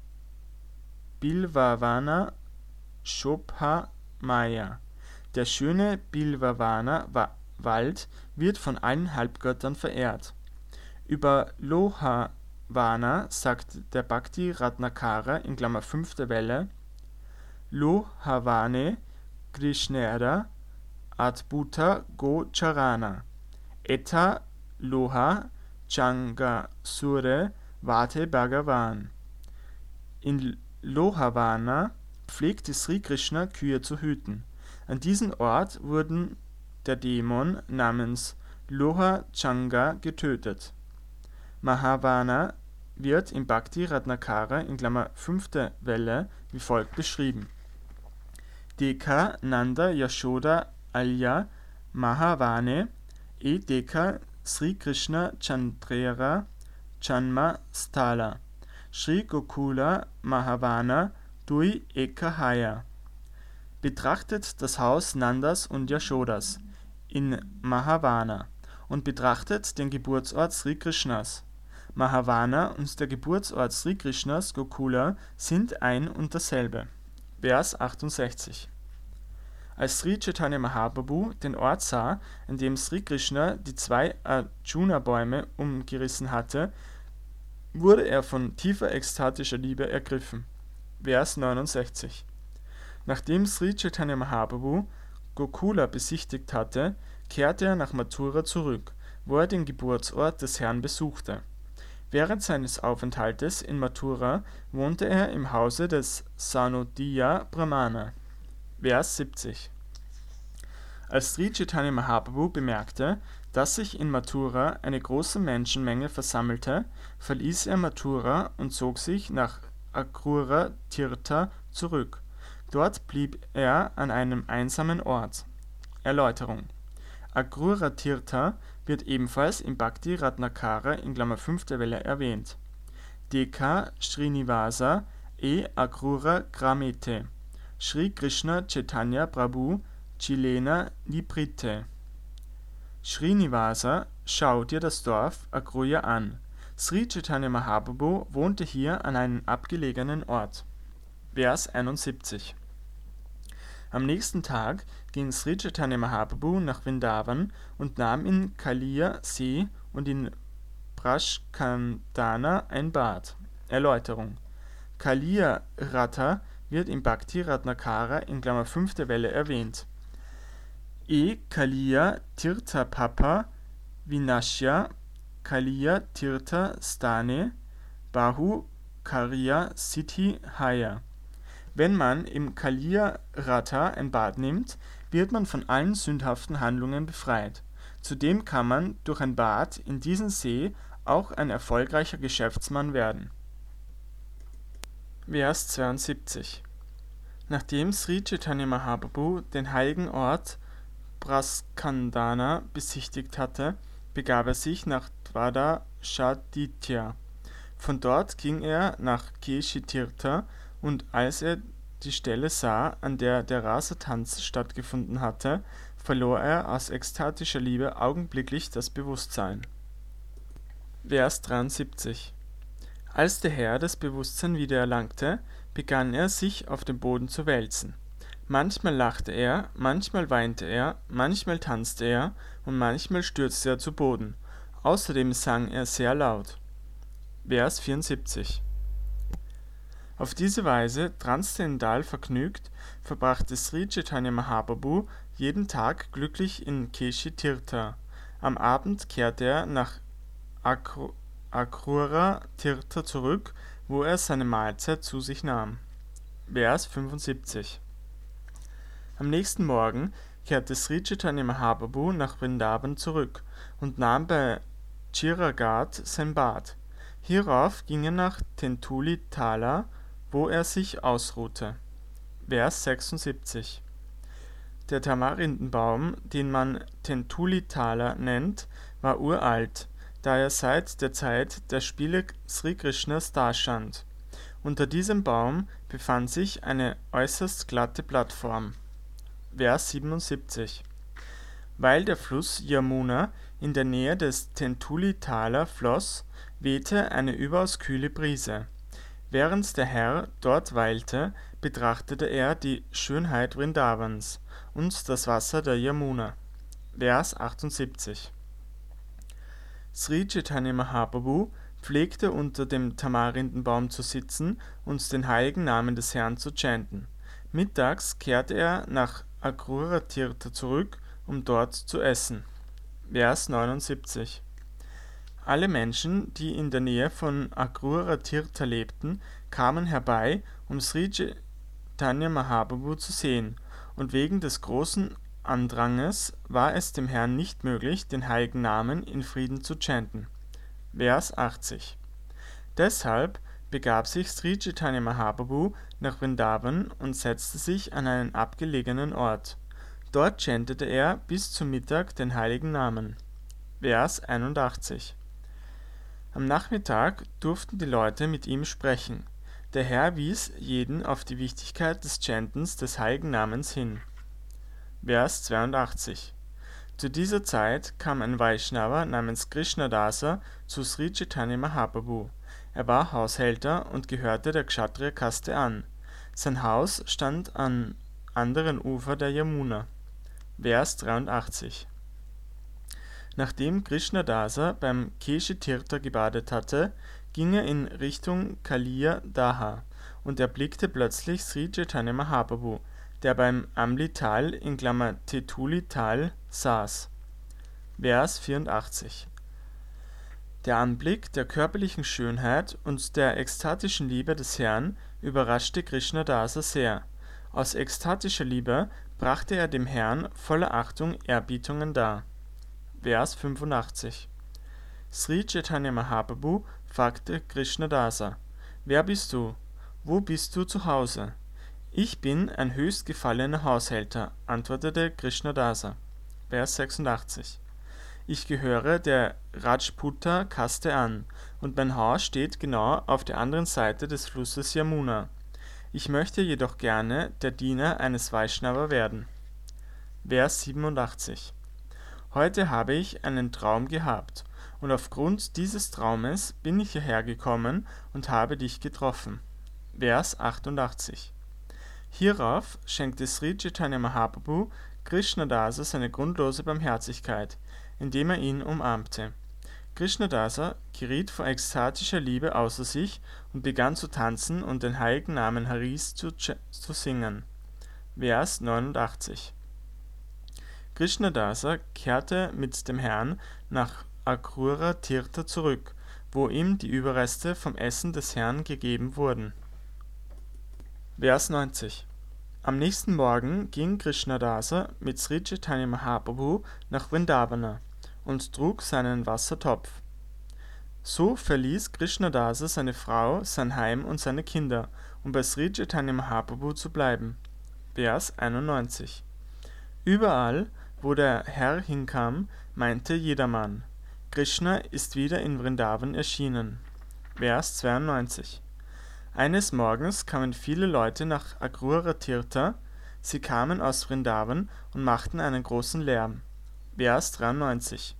Bilvavana Shobha Maya. Der schöne Bilvavana-Wald wird von allen Halbgöttern verehrt. Über Lohavana sagt der Bhakti Ratnakara in Klammer 5 Welle, Lohavane Krishnera Adbhuta Gocharana Eta Loha Changasure Vate Bhagavan. In Lohavana pflegte Sri Krishna Kühe zu hüten. An diesem Ort wurden der Dämon namens Loha Changa getötet. Mahavana wird im Bhakti Ratnakara in Klammer 5. Welle wie folgt beschrieben. Deka Nanda Yashoda Alya Mahavane Deka Sri Krishna Chandrera Chanma Sthala Sri Gokula Mahavana Dui Ekahaya. Betrachtet das Haus Nandas und Yashodas in Mahavana und betrachtet den Geburtsort Sri Krishnas. Mahavana und der Geburtsort Sri Krishnas, Gokula, sind ein und dasselbe. Vers 68. Als Sri Chaitanya Mahaprabhu den Ort sah, in dem Sri Krishna die 2 Arjuna-Bäume umgerissen hatte, wurde er von tiefer ekstatischer Liebe ergriffen. Vers 69. Nachdem Sri Chaitanya Mahaprabhu Gokula besichtigt hatte, kehrte er nach Mathura zurück, wo er den Geburtsort des Herrn besuchte. Während seines Aufenthaltes in Mathura wohnte er im Hause des Sanodiya Brahmana. Vers 70. Als Sri Chaitanya Mahaprabhu bemerkte, dass sich in Mathura eine große Menschenmenge versammelte, verließ er Mathura und zog sich nach Akrura Tirtha zurück. Dort blieb er an einem einsamen Ort. Erläuterung: Akrura Tirtha wird ebenfalls im Bhakti Ratnakara in 5. Welle erwähnt. Dekha Srinivasa e Akrura Gramete Sri Krishna Chaitanya Prabhu Chilena Nibrite. Srinivasa, schau dir das Dorf Akrura an. Sri Chaitanya Mahaprabhu wohnte hier an einem abgelegenen Ort. Vers 71. Am nächsten Tag ging Sri Chaitanya Mahaprabhu nach Vrindavan und nahm in Kaliya See und in Prashkandana ein Bad. Erläuterung: Kaliya Ratha wird im Bhakti Ratnakara in 5. Welle erwähnt. E Kaliya Tirtha Papa Vinashya Kaliya Tirtha Stane Bahu Karya Siddhi Haya. Wenn man im Kaliya Ratha ein Bad nimmt, wird man von allen sündhaften Handlungen befreit. Zudem kann man durch ein Bad in diesem See auch ein erfolgreicher Geschäftsmann werden. Vers 72. Nachdem Sri Chaitanya Mahaprabhu den heiligen Ort Prashkandana besichtigt hatte, begab er sich nach Dwadashaditya. Von dort ging er nach Keshitirtha, und als er die Stelle sah, an der der Rasa-Tanz stattgefunden hatte, verlor er aus ekstatischer Liebe augenblicklich das Bewusstsein. Vers 73. Als der Herr das Bewusstsein wiedererlangte, begann er sich auf dem Boden zu wälzen. Manchmal lachte er, manchmal weinte er, manchmal tanzte er und manchmal stürzte er zu Boden. Außerdem sang er sehr laut. Vers 74. Auf diese Weise, transzendal vergnügt, verbrachte Sri Chaitanya Mahaprabhu jeden Tag glücklich in Keshitirtha. Am Abend kehrte er nach Akrura Tirtha zurück, wo er seine Mahlzeit zu sich nahm. Vers 75. Am nächsten Morgen kehrte Sri Chaitanya Mahaprabhu nach Vrindavan zurück und nahm bei Chiraghat sein Bad. Hierauf ging er nach Tentuli Tala, wo er sich ausruhte. Vers 76. Der Tamarindenbaum, den man Tentuli Tala nennt, war uralt, da er seit der Zeit der Spiele Sri Krishnas dastand. Unter diesem Baum befand sich eine äußerst glatte Plattform. Vers 77. Weil der Fluss Yamuna in der Nähe des Tentuli Tala floss, wehte eine überaus kühle Brise. Während der Herr dort weilte, betrachtete er die Schönheit Vrindavans und das Wasser der Yamuna. Vers 78. Sri Chaitanya Mahaprabhu pflegte unter dem Tamarindenbaum zu sitzen und den heiligen Namen des Herrn zu chanten. Mittags kehrte er nach Akrura Tirtha zurück, um dort zu essen. Vers 79. Alle Menschen, die in der Nähe von Akrura Tirtha lebten, kamen herbei, um Sri Chaitanya Mahaprabhu zu sehen, und wegen des großen Andranges war es dem Herrn nicht möglich, den heiligen Namen in Frieden zu chanten. Vers 80. Deshalb begab sich Sri Chaitanya Mahaprabhu nach Vrindavan und setzte sich an einen abgelegenen Ort. Dort chantete er bis zum Mittag den heiligen Namen. Vers 81. Am Nachmittag durften die Leute mit ihm sprechen. Der Herr wies jeden auf die Wichtigkeit des Chantens des heiligen Namens hin. Vers 82. Zu dieser Zeit kam ein Vaishnava namens Krishnadasa zu Sri Chaitanya Mahaprabhu. Er war Haushälter und gehörte der Kshatriya-Kaste an. Sein Haus stand am anderen Ufer der Yamuna. Vers 83. Nachdem Krishnadasa beim Keshitirtha gebadet hatte, ging er in Richtung Kaliya Daha und erblickte plötzlich Sri Chaitanya Mahaprabhu, der beim Amlital (Tetuli Tal) saß. Vers 84. Der Anblick der körperlichen Schönheit und der ekstatischen Liebe des Herrn überraschte Krishnadasa sehr. Aus ekstatischer Liebe brachte er dem Herrn voller Achtung Erbietungen dar. Vers 85. Sri Chaitanya Mahaprabhu fragte Krishnadasa: Wer bist du? Wo bist du zu Hause? Ich bin ein höchst gefallener Haushälter, antwortete Krishnadasa. Vers 86. Ich gehöre der Rajputa-Kaste an, und mein Haus steht genau auf der anderen Seite des Flusses Yamuna. Ich möchte jedoch gerne der Diener eines Vaishnava werden. Vers 87. Heute habe ich einen Traum gehabt, und aufgrund dieses Traumes bin ich hierher gekommen und habe dich getroffen. Vers 88. Hierauf schenkte Sri Chaitanya Mahaprabhu Krishnadasa seine grundlose Barmherzigkeit, indem er ihn umarmte. Krishnadasa geriet vor ekstatischer Liebe außer sich und begann zu tanzen und den heiligen Namen Haris zu singen. Vers 89. Krishnadasa kehrte mit dem Herrn nach Akrura Tirtha zurück, wo ihm die Überreste vom Essen des Herrn gegeben wurden. Vers 90. Am nächsten Morgen ging Krishnadasa mit Sri Chaitanya Mahaprabhu nach Vrindavana und trug seinen Wassertopf. So verließ Krishnadasa seine Frau, sein Heim und seine Kinder, um bei Sri Chaitanya Mahaprabhu zu bleiben. Vers 91. Überall, wo der Herr hinkam, meinte jedermann: Krishna ist wieder in Vrindavan erschienen. Vers 92. Eines Morgens kamen viele Leute nach Akrura Tirtha. Sie kamen aus Vrindavan und machten einen großen Lärm. Vers 93.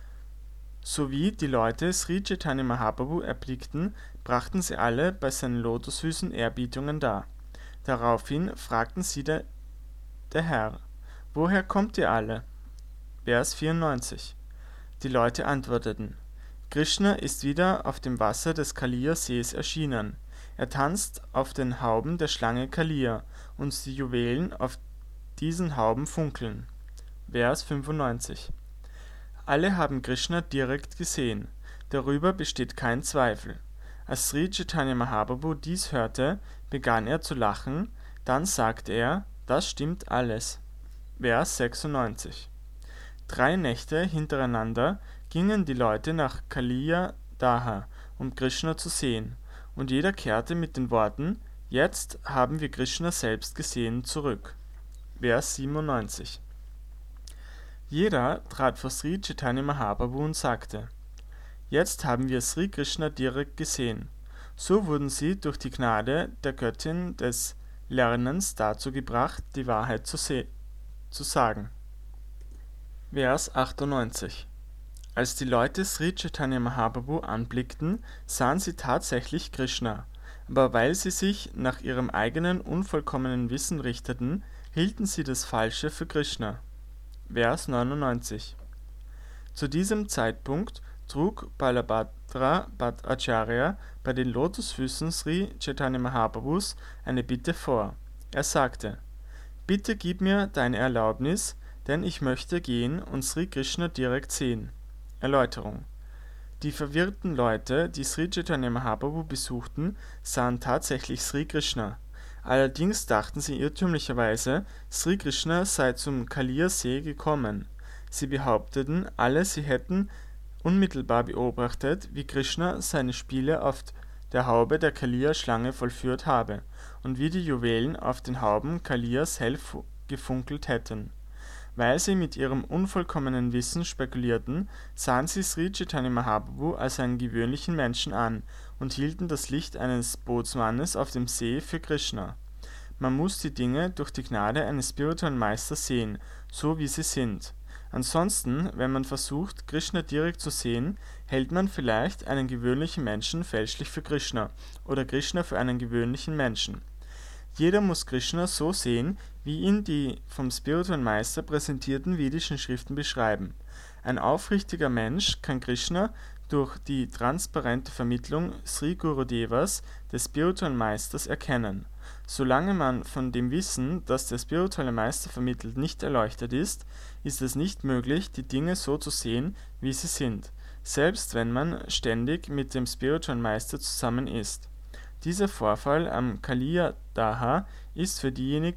Sowie die Leute Sri Chaitanya Mahaprabhu erblickten, brachten sie alle bei seinen Lotusfüßen Erbietungen dar. Daraufhin fragten sie der Herr: Woher kommt ihr alle? Vers 94. Die Leute antworteten: Krishna ist wieder auf dem Wasser des Kaliya-Sees erschienen. Er tanzt auf den Hauben der Schlange Kaliya, und die Juwelen auf diesen Hauben funkeln. Vers 95. Alle haben Krishna direkt gesehen. Darüber besteht kein Zweifel. Als Sri Chaitanya Mahaprabhu dies hörte, begann er zu lachen. Dann sagte er: Das stimmt alles. Vers 96. 3 Nächte hintereinander gingen die Leute nach Kaliya Daha, um Krishna zu sehen, und jeder kehrte mit den Worten: Jetzt haben wir Krishna selbst gesehen zurück. Vers 97. Jeder trat vor Sri Chaitanya Mahaprabhu und sagte: Jetzt haben wir Sri Krishna direkt gesehen. So wurden sie durch die Gnade der Göttin des Lernens dazu gebracht, die Wahrheit zu sagen. Vers 98. Als die Leute Sri Chaitanya Mahaprabhu anblickten, sahen sie tatsächlich Krishna, aber weil sie sich nach ihrem eigenen unvollkommenen Wissen richteten, hielten sie das Falsche für Krishna. Vers 99. Zu diesem Zeitpunkt trug Balabhadra Bhattacharya bei den Lotusfüßen Sri Chaitanya Mahaprabhus eine Bitte vor. Er sagte: Bitte gib mir deine Erlaubnis, denn ich möchte gehen und Sri Krishna direkt sehen. Erläuterung: Die verwirrten Leute, die Sri Chaitanya Mahaprabhu besuchten, sahen tatsächlich Sri Krishna. Allerdings dachten sie irrtümlicherweise, Sri Krishna sei zum Kaliya-See gekommen. Sie behaupteten alle, sie hätten unmittelbar beobachtet, wie Krishna seine Spiele auf der Haube der Kaliya-Schlange vollführt habe und wie die Juwelen auf den Hauben Kaliyas hell gefunkelt hätten. Weil sie mit ihrem unvollkommenen Wissen spekulierten, sahen sie Sri Chaitanya Mahaprabhu als einen gewöhnlichen Menschen an und hielten das Licht eines Bootsmannes auf dem See für Krishna. Man muss die Dinge durch die Gnade eines spirituellen Meisters sehen, so wie sie sind. Ansonsten, wenn man versucht, Krishna direkt zu sehen, hält man vielleicht einen gewöhnlichen Menschen fälschlich für Krishna oder Krishna für einen gewöhnlichen Menschen. Jeder muss Krishna so sehen, wie ihn die vom spirituellen Meister präsentierten vedischen Schriften beschreiben. Ein aufrichtiger Mensch kann Krishna durch die transparente Vermittlung Sri Gurudevas, des spirituellen Meisters, erkennen. Solange man von dem Wissen, das der spirituelle Meister vermittelt, nicht erleuchtet ist, ist es nicht möglich, die Dinge so zu sehen, wie sie sind, selbst wenn man ständig mit dem spirituellen Meister zusammen ist. Dieser Vorfall am Kaliya Daha ist für diejenigen,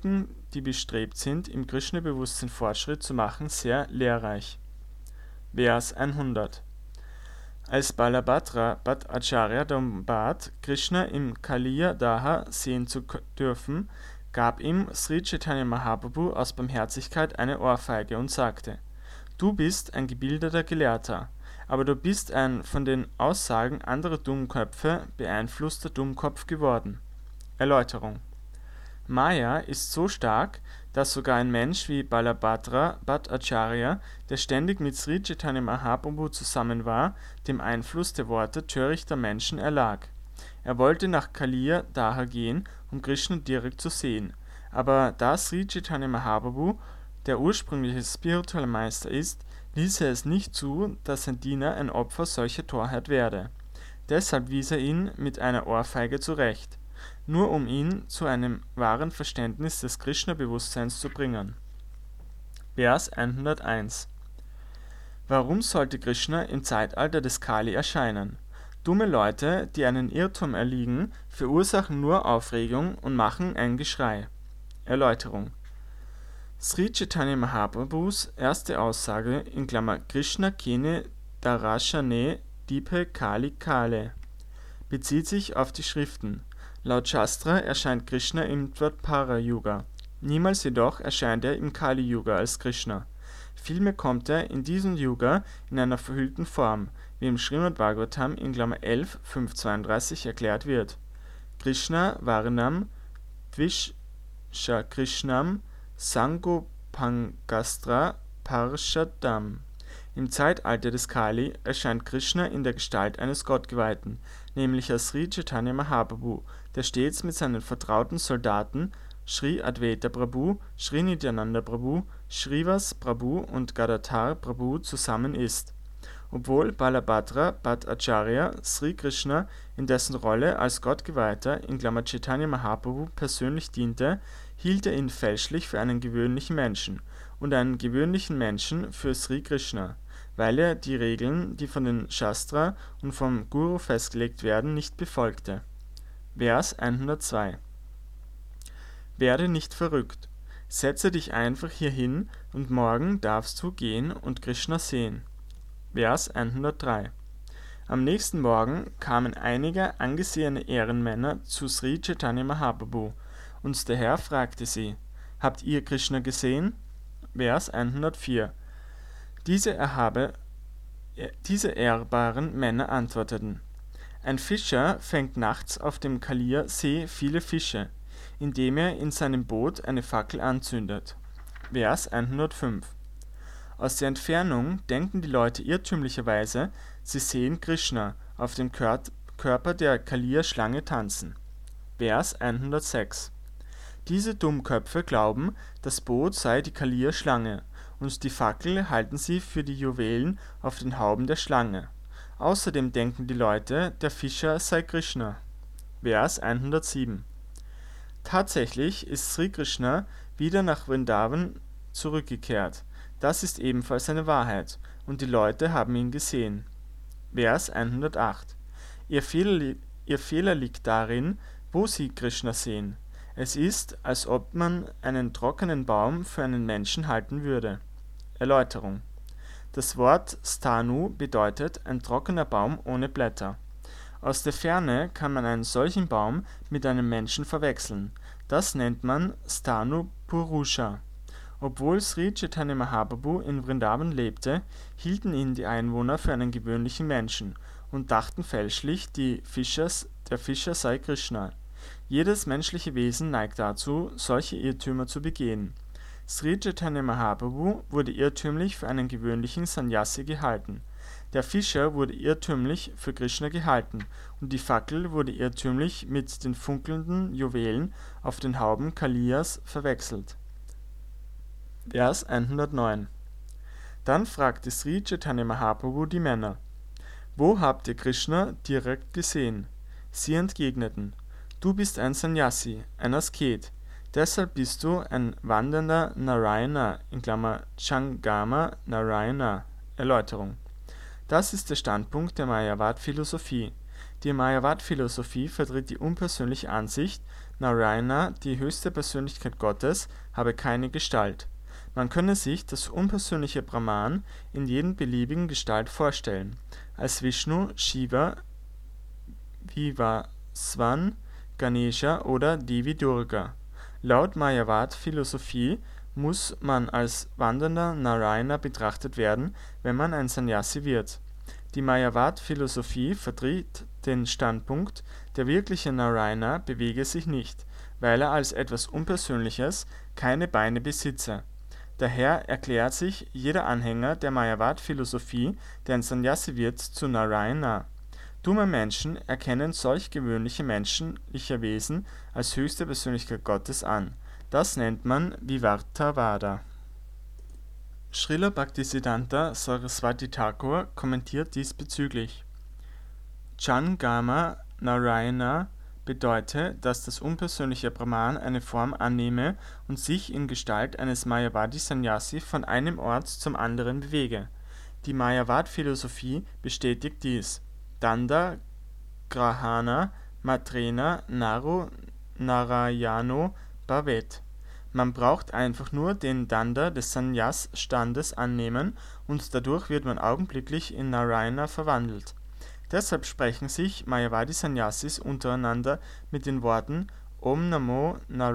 die bestrebt sind, im Krishna-Bewusstsein Fortschritt zu machen, sehr lehrreich. Vers 100. Als Balabhadra Bhattacharya darum bat, Krishna im Kaliya Daha sehen zu dürfen, gab ihm Sri Chaitanya Mahaprabhu aus Barmherzigkeit eine Ohrfeige und sagte: Du bist ein gebildeter Gelehrter, aber du bist ein von den Aussagen anderer Dummköpfe beeinflusster Dummkopf geworden. Erläuterung: Maya ist so stark, dass sogar ein Mensch wie Balabhadra Bhattacharya, der ständig mit Sri Chaitanya Mahaprabhu zusammen war, dem Einfluss der Worte törichter Menschen erlag. Er wollte nach Kaliya Daha gehen, um Krishna direkt zu sehen, aber da Sri Chaitanya Mahaprabhu der ursprüngliche spirituelle Meister ist, ließ er es nicht zu, dass sein Diener ein Opfer solcher Torheit werde. Deshalb wies er ihn mit einer Ohrfeige zurecht, nur um ihn zu einem wahren Verständnis des Krishna-Bewusstseins zu bringen. Vers 101. Warum sollte Krishna im Zeitalter des Kali erscheinen? Dumme Leute, die einen Irrtum erliegen, verursachen nur Aufregung und machen ein Geschrei. Erläuterung: Sri Chaitanya Mahaprabhus erste Aussage in Krishna Kene Darashane Dipe Kali Kale bezieht sich auf die Schriften. Laut Shastra erscheint Krishna im Dvapara Yuga. Niemals jedoch erscheint er im Kali Yuga als Krishna. Vielmehr kommt er in diesem Yuga in einer verhüllten Form, wie im Srimad Bhagavatam in 11, 532 erklärt wird. Krishna Varanam Dvisha Krishnam Sangopangastra Parshadam. Im Zeitalter des Kali erscheint Krishna in der Gestalt eines Gottgeweihten, nämlich als Sri Chaitanya Mahaprabhu, der stets mit seinen vertrauten Soldaten Sri Advaita Prabhu, Sri Nityananda Prabhu, Srivas Prabhu und Gadadhar Prabhu zusammen ist. Obwohl Balabhadra Bhattacharya Sri Krishna in dessen Rolle als Gottgeweihter in Chaitanya Mahaprabhu persönlich diente, hielt er ihn fälschlich für einen gewöhnlichen Menschen und einen gewöhnlichen Menschen für Sri Krishna, weil er die Regeln, die von den Shastra und vom Guru festgelegt werden, nicht befolgte. Vers 102. Werde nicht verrückt. Setze dich einfach hier hin und morgen darfst du gehen und Krishna sehen. Vers 103. Am nächsten Morgen kamen einige angesehene Ehrenmänner zu Sri Chaitanya Mahaprabhu, und der Herr fragte sie: Habt ihr Krishna gesehen? Vers 104. Diese ehrbaren Männer antworteten: Ein Fischer fängt nachts auf dem Kaliya See viele Fische, indem er in seinem Boot eine Fackel anzündet. Vers 105. Aus der Entfernung denken die Leute irrtümlicherweise, sie sehen Krishna auf dem Körper der Kaliya-Schlange tanzen. Vers 106. Diese Dummköpfe glauben, das Boot sei die Kaliya-Schlange und die Fackel halten sie für die Juwelen auf den Hauben der Schlange. Außerdem denken die Leute, der Fischer sei Krishna. Vers 107. Tatsächlich ist Sri Krishna wieder nach Vrindavan zurückgekehrt. Das ist ebenfalls eine Wahrheit, und die Leute haben ihn gesehen. Vers 108. Ihr Fehler liegt darin, wo sie Krishna sehen. Es ist, als ob man einen trockenen Baum für einen Menschen halten würde. Erläuterung: Das Wort Stanu bedeutet ein trockener Baum ohne Blätter. Aus der Ferne kann man einen solchen Baum mit einem Menschen verwechseln. Das nennt man Stanu Purusha. Obwohl Sri Chaitanya Mahaprabhu in Vrindavan lebte, hielten ihn die Einwohner für einen gewöhnlichen Menschen und dachten fälschlich, der Fischer sei Krishna. Jedes menschliche Wesen neigt dazu, solche Irrtümer zu begehen. Sri Chaitanya Mahaprabhu wurde irrtümlich für einen gewöhnlichen Sannyasi gehalten. Der Fischer wurde irrtümlich für Krishna gehalten und die Fackel wurde irrtümlich mit den funkelnden Juwelen auf den Hauben Kaliyas verwechselt. Vers 109. Dann fragte Sri Chaitanya Mahaprabhu die Männer: Wo habt ihr Krishna direkt gesehen? Sie entgegneten: Du bist ein Sannyasi, ein Asket, deshalb bist du ein wandernder Narayana (Jangama Narayana). Erläuterung: Das ist der Standpunkt der Mayavad-Philosophie. Die Mayavad-Philosophie vertritt die unpersönliche Ansicht, Narayana, die höchste Persönlichkeit Gottes, habe keine Gestalt. Man könne sich das unpersönliche Brahman in jeden beliebigen Gestalt vorstellen, als Vishnu, Shiva, Vivasvan, Ganesha oder Devi Durga. Laut Mayavad-Philosophie muss man als wandernder Narayana betrachtet werden, wenn man ein Sannyasi wird. Die Mayavad-Philosophie vertritt den Standpunkt, der wirkliche Narayana bewege sich nicht, weil er als etwas Unpersönliches keine Beine besitze. Daher erklärt sich jeder Anhänger der Mayavad-Philosophie, der ein Sannyasi wird, zu Narayana. Dumme Menschen erkennen solch gewöhnliche menschliche Wesen als höchste Persönlichkeit Gottes an. Das nennt man Vivartavada. Srila Bhaktisiddhanta Saraswati Thakur kommentiert diesbezüglich: Jangama Narayana bedeute, dass das unpersönliche Brahman eine Form annehme und sich in Gestalt eines Mayavadi-Sannyasi von einem Ort zum anderen bewege. Die Mayavad-Philosophie bestätigt dies. Danda, Grahana, Matrena, Naru, Narayano, Bhavet. Man braucht einfach nur den Danda des Sannyas-Standes annehmen und dadurch wird man augenblicklich in Narayana verwandelt. Deshalb sprechen sich Mayavadi-Sannyasis untereinander mit den Worten Om Namo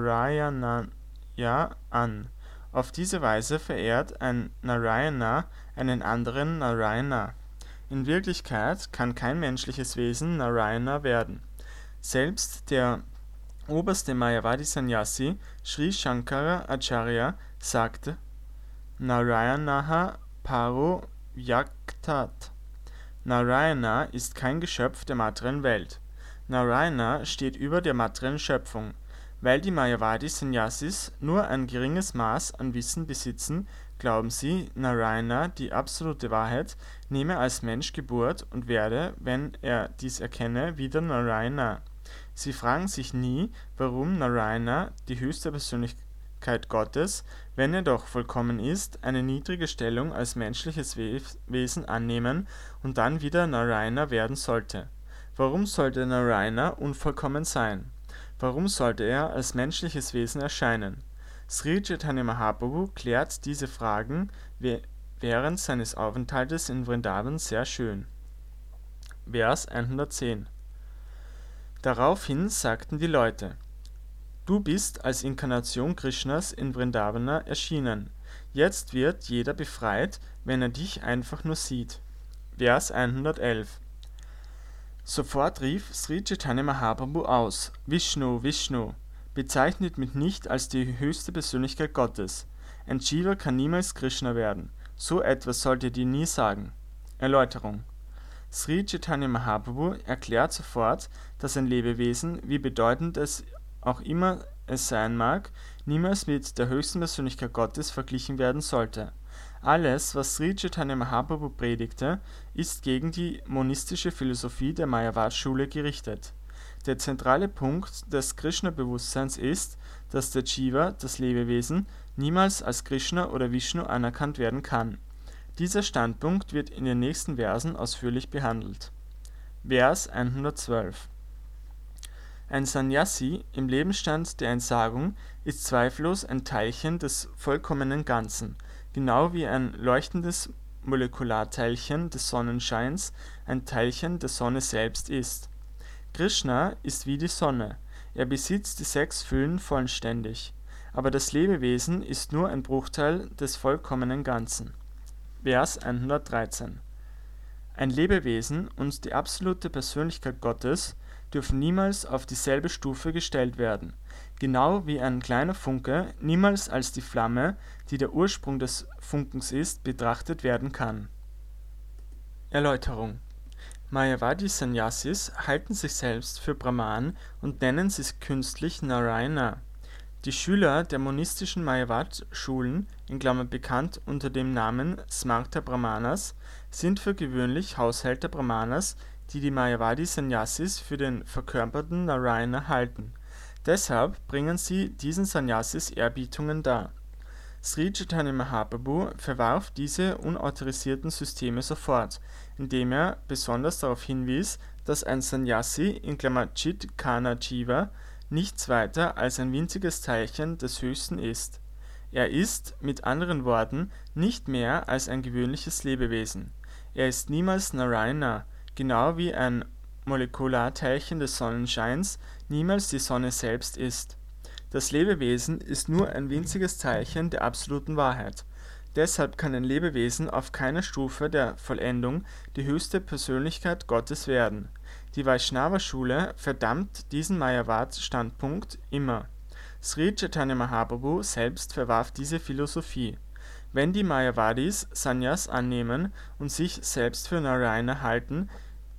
Narayanaya an. Auf diese Weise verehrt ein Narayana einen anderen Narayana. In Wirklichkeit kann kein menschliches Wesen Narayana werden. Selbst der oberste Mayavadi-Sannyasi, Sri Shankara Acharya, sagte: Narayanaha paro vyaktat. Narayana ist kein Geschöpf der materiellen Welt. Narayana steht über der materiellen Schöpfung. Weil die Mayavadi-Sannyasis nur ein geringes Maß an Wissen besitzen, glauben sie, Narayana, die absolute Wahrheit, nehme als Mensch Geburt und werde, wenn er dies erkenne, wieder Narayana. Sie fragen sich nie, warum Narayana, die höchste Persönlichkeit Gottes, wenn er doch vollkommen ist, eine niedrige Stellung als menschliches Wesen annehmen und dann wieder Narayana werden sollte. Warum sollte Narayana unvollkommen sein? Warum sollte er als menschliches Wesen erscheinen? Sri Chaitanya Mahaprabhu klärt diese Fragen während seines Aufenthaltes in Vrindavan sehr schön. Vers 110. Daraufhin sagten die Leute: Du bist als Inkarnation Krishnas in Vrindavana erschienen. Jetzt wird jeder befreit, wenn er dich einfach nur sieht. Vers 111. Sofort rief Sri Chaitanya Mahaprabhu aus: Vishnu, Vishnu, bezeichnet mich nicht als die höchste Persönlichkeit Gottes. Ein Jiva kann niemals Krishna werden. So etwas solltet ihr nie sagen. Erläuterung: Sri Chaitanya Mahaprabhu erklärt sofort, dass ein Lebewesen, wie bedeutend es auch immer es sein mag, niemals mit der höchsten Persönlichkeit Gottes verglichen werden sollte. Alles, was Sri Chaitanya Mahaprabhu predigte, ist gegen die monistische Philosophie der Mayavad-Schule gerichtet. Der zentrale Punkt des Krishna-Bewusstseins ist, dass der Jiva, das Lebewesen, niemals als Krishna oder Vishnu anerkannt werden kann. Dieser Standpunkt wird in den nächsten Versen ausführlich behandelt. Vers 112. Ein Sannyasi im Lebensstand der Entsagung ist zweifellos ein Teilchen des vollkommenen Ganzen, genau wie ein leuchtendes Molekularteilchen des Sonnenscheins ein Teilchen der Sonne selbst ist. Krishna ist wie die Sonne, er besitzt die 6 Füllen vollständig, aber das Lebewesen ist nur ein Bruchteil des vollkommenen Ganzen. Vers 113. Ein Lebewesen und die absolute Persönlichkeit Gottes dürfen niemals auf dieselbe Stufe gestellt werden, genau wie ein kleiner Funke niemals als die Flamme, die der Ursprung des Funkens ist, betrachtet werden kann. Erläuterung: Mayavadi-Sannyasis halten sich selbst für Brahman und nennen sich künstlich Narayana. Die Schüler der monistischen Mayavad-Schulen (bekannt unter dem Namen Smarta Brahmanas) sind für gewöhnlich Haushälter Brahmanas, die die Mayavadi-Sannyasis für den verkörperten Narayana halten. Deshalb bringen sie diesen Sannyasis Erbietungen dar. Sri Chaitanya Mahaprabhu verwarf diese unautorisierten Systeme sofort, indem er besonders darauf hinwies, dass ein Sannyasi (Chit Kana Jiva) nichts weiter als ein winziges Teilchen des Höchsten ist. Er ist, mit anderen Worten, nicht mehr als ein gewöhnliches Lebewesen. Er ist niemals Narayana, genau wie ein Molekularteilchen des Sonnenscheins niemals die Sonne selbst ist. Das Lebewesen ist nur ein winziges Teilchen der absoluten Wahrheit. Deshalb kann ein Lebewesen auf keiner Stufe der Vollendung die höchste Persönlichkeit Gottes werden. Die Vaishnava-Schule verdammt diesen Mayavad-Standpunkt immer. Sri Chaitanya Mahaprabhu selbst verwarf diese Philosophie. Wenn die Mayavadis Sannyas annehmen und sich selbst für Narayana halten,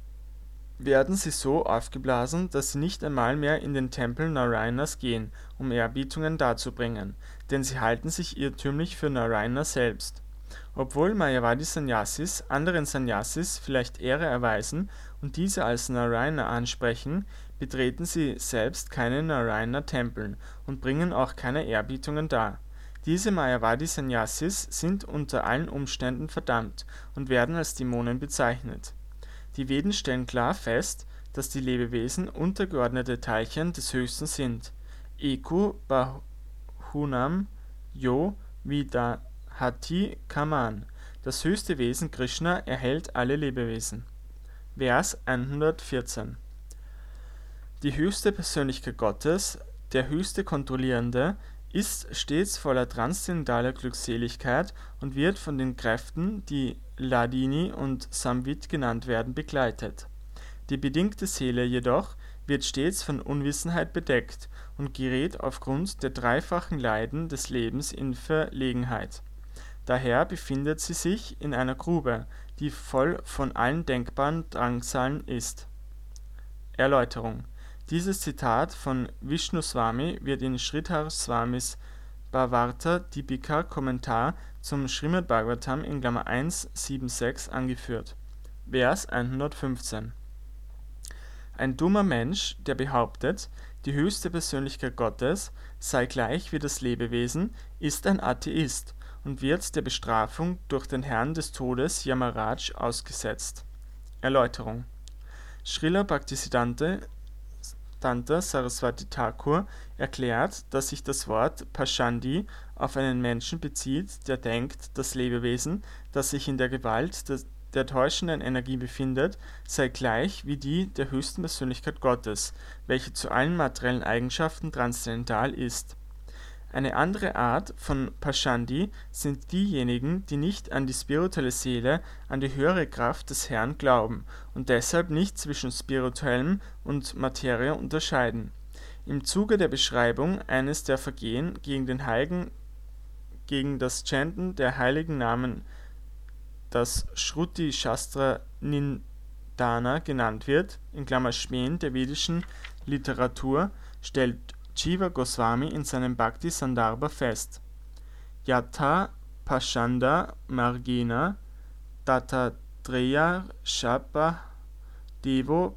werden sie so aufgeblasen, dass sie nicht einmal mehr in den Tempel Narayanas gehen, um Ehrbietungen darzubringen, denn sie halten sich irrtümlich für Narayana selbst. Obwohl Mayavadi Sannyasis anderen Sannyasis vielleicht Ehre erweisen und diese als Narayana ansprechen, betreten sie selbst keine Narayana-Tempeln und bringen auch keine Ehrbietungen dar. Diese Mayavadi Sannyasis sind unter allen Umständen verdammt und werden als Dämonen bezeichnet. Die Veden stellen klar fest, dass die Lebewesen untergeordnete Teilchen des Höchsten sind. Eku Bahunam Yo Vidahati Kaman. Das höchste Wesen Krishna erhält alle Lebewesen. Vers 114. Die höchste Persönlichkeit Gottes, der höchste Kontrollierende, ist stets voller transzendentaler Glückseligkeit und wird von den Kräften, die Hladini und Samvit genannt werden, begleitet. Die bedingte Seele jedoch wird stets von Unwissenheit bedeckt und gerät aufgrund der dreifachen Leiden des Lebens in Verlegenheit. Daher befindet sie sich in einer Grube, die voll von allen denkbaren Drangsalen ist. Erläuterung: Dieses Zitat von Vishnuswami wird in Sridhar Swamis Bhavarta Deepika Kommentar zum Srimad Bhagavatam in Klammer 1,7,6 angeführt. Vers 115. Ein dummer Mensch, der behauptet, die höchste Persönlichkeit Gottes sei gleich wie das Lebewesen, ist ein Atheist und wird der Bestrafung durch den Herrn des Todes Yamaraj ausgesetzt. Erläuterung: Srila Bhaktisiddhanta Saraswati Thakur erklärt, dass sich das Wort Pashandi auf einen Menschen bezieht, der denkt, das Lebewesen, das sich in der Gewalt der täuschenden Energie befindet, sei gleich wie die der höchsten Persönlichkeit Gottes, welche zu allen materiellen Eigenschaften transzendental ist. Eine andere Art von Pashandi sind diejenigen, die nicht an die spirituelle Seele, an die höhere Kraft des Herrn glauben und deshalb nicht zwischen Spirituellem und Materie unterscheiden. Im Zuge der Beschreibung eines der Vergehen gegen das Chanten der heiligen Namen, das Shruti Shastra Nindana genannt wird, in Klammer Schmähen der vedischen Literatur, stellt Jiva Goswami in seinem Bhakti Sandarbha fest: Yatha Pashanda Margena Dattatreya Shapa Devo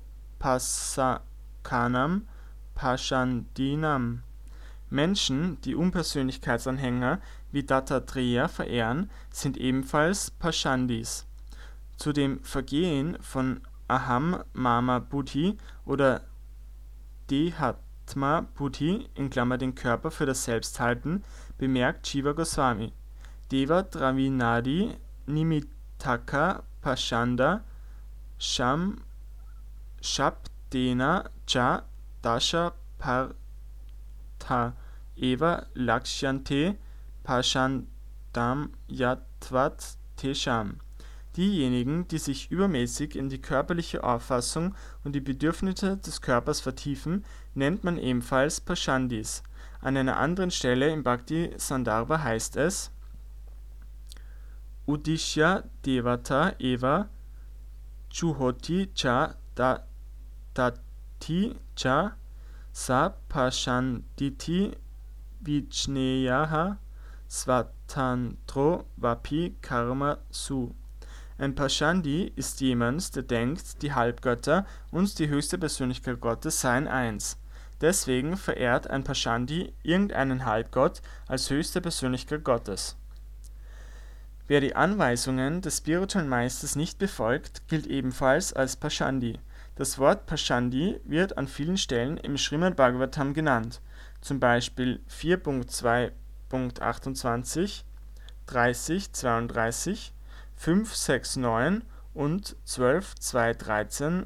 Pasakanam Pashandinam. Menschen, die Unpersönlichkeitsanhänger wie Dattatreya verehren, sind ebenfalls Pashandis. Zu dem Vergehen von Aham Mama Buddhi oder Dehatma Buddhi in Klammer den Körper für das Selbst halten, bemerkt Jiva Goswami: Deva Dravinadi Nimittaka Pashanda Sham Shabdena Cha Dasha Partha Eva Lakshante Pashandam Yatvat Tesham. Diejenigen, die sich übermäßig in die körperliche Auffassung und die Bedürfnisse des Körpers vertiefen, nennt man ebenfalls Pashandis. An einer anderen Stelle im Bhakti Sandarbha heißt es: Uddishya Devata Eva Juhoti Cha Dati Cha Sa Pashanditi Vijneyaha Svatantro Vapi Karma Su. Ein Pashandi ist jemand, der denkt, die Halbgötter und die höchste Persönlichkeit Gottes seien eins. Deswegen verehrt ein Pashandi irgendeinen Halbgott als höchste Persönlichkeit Gottes. Wer die Anweisungen des spirituellen Meisters nicht befolgt, gilt ebenfalls als Pashandi. Das Wort Paschandi wird an vielen Stellen im Srimad Bhagavatam genannt, zum Beispiel 4.2.28, 30.32, 5.6.9 und 12.2.13,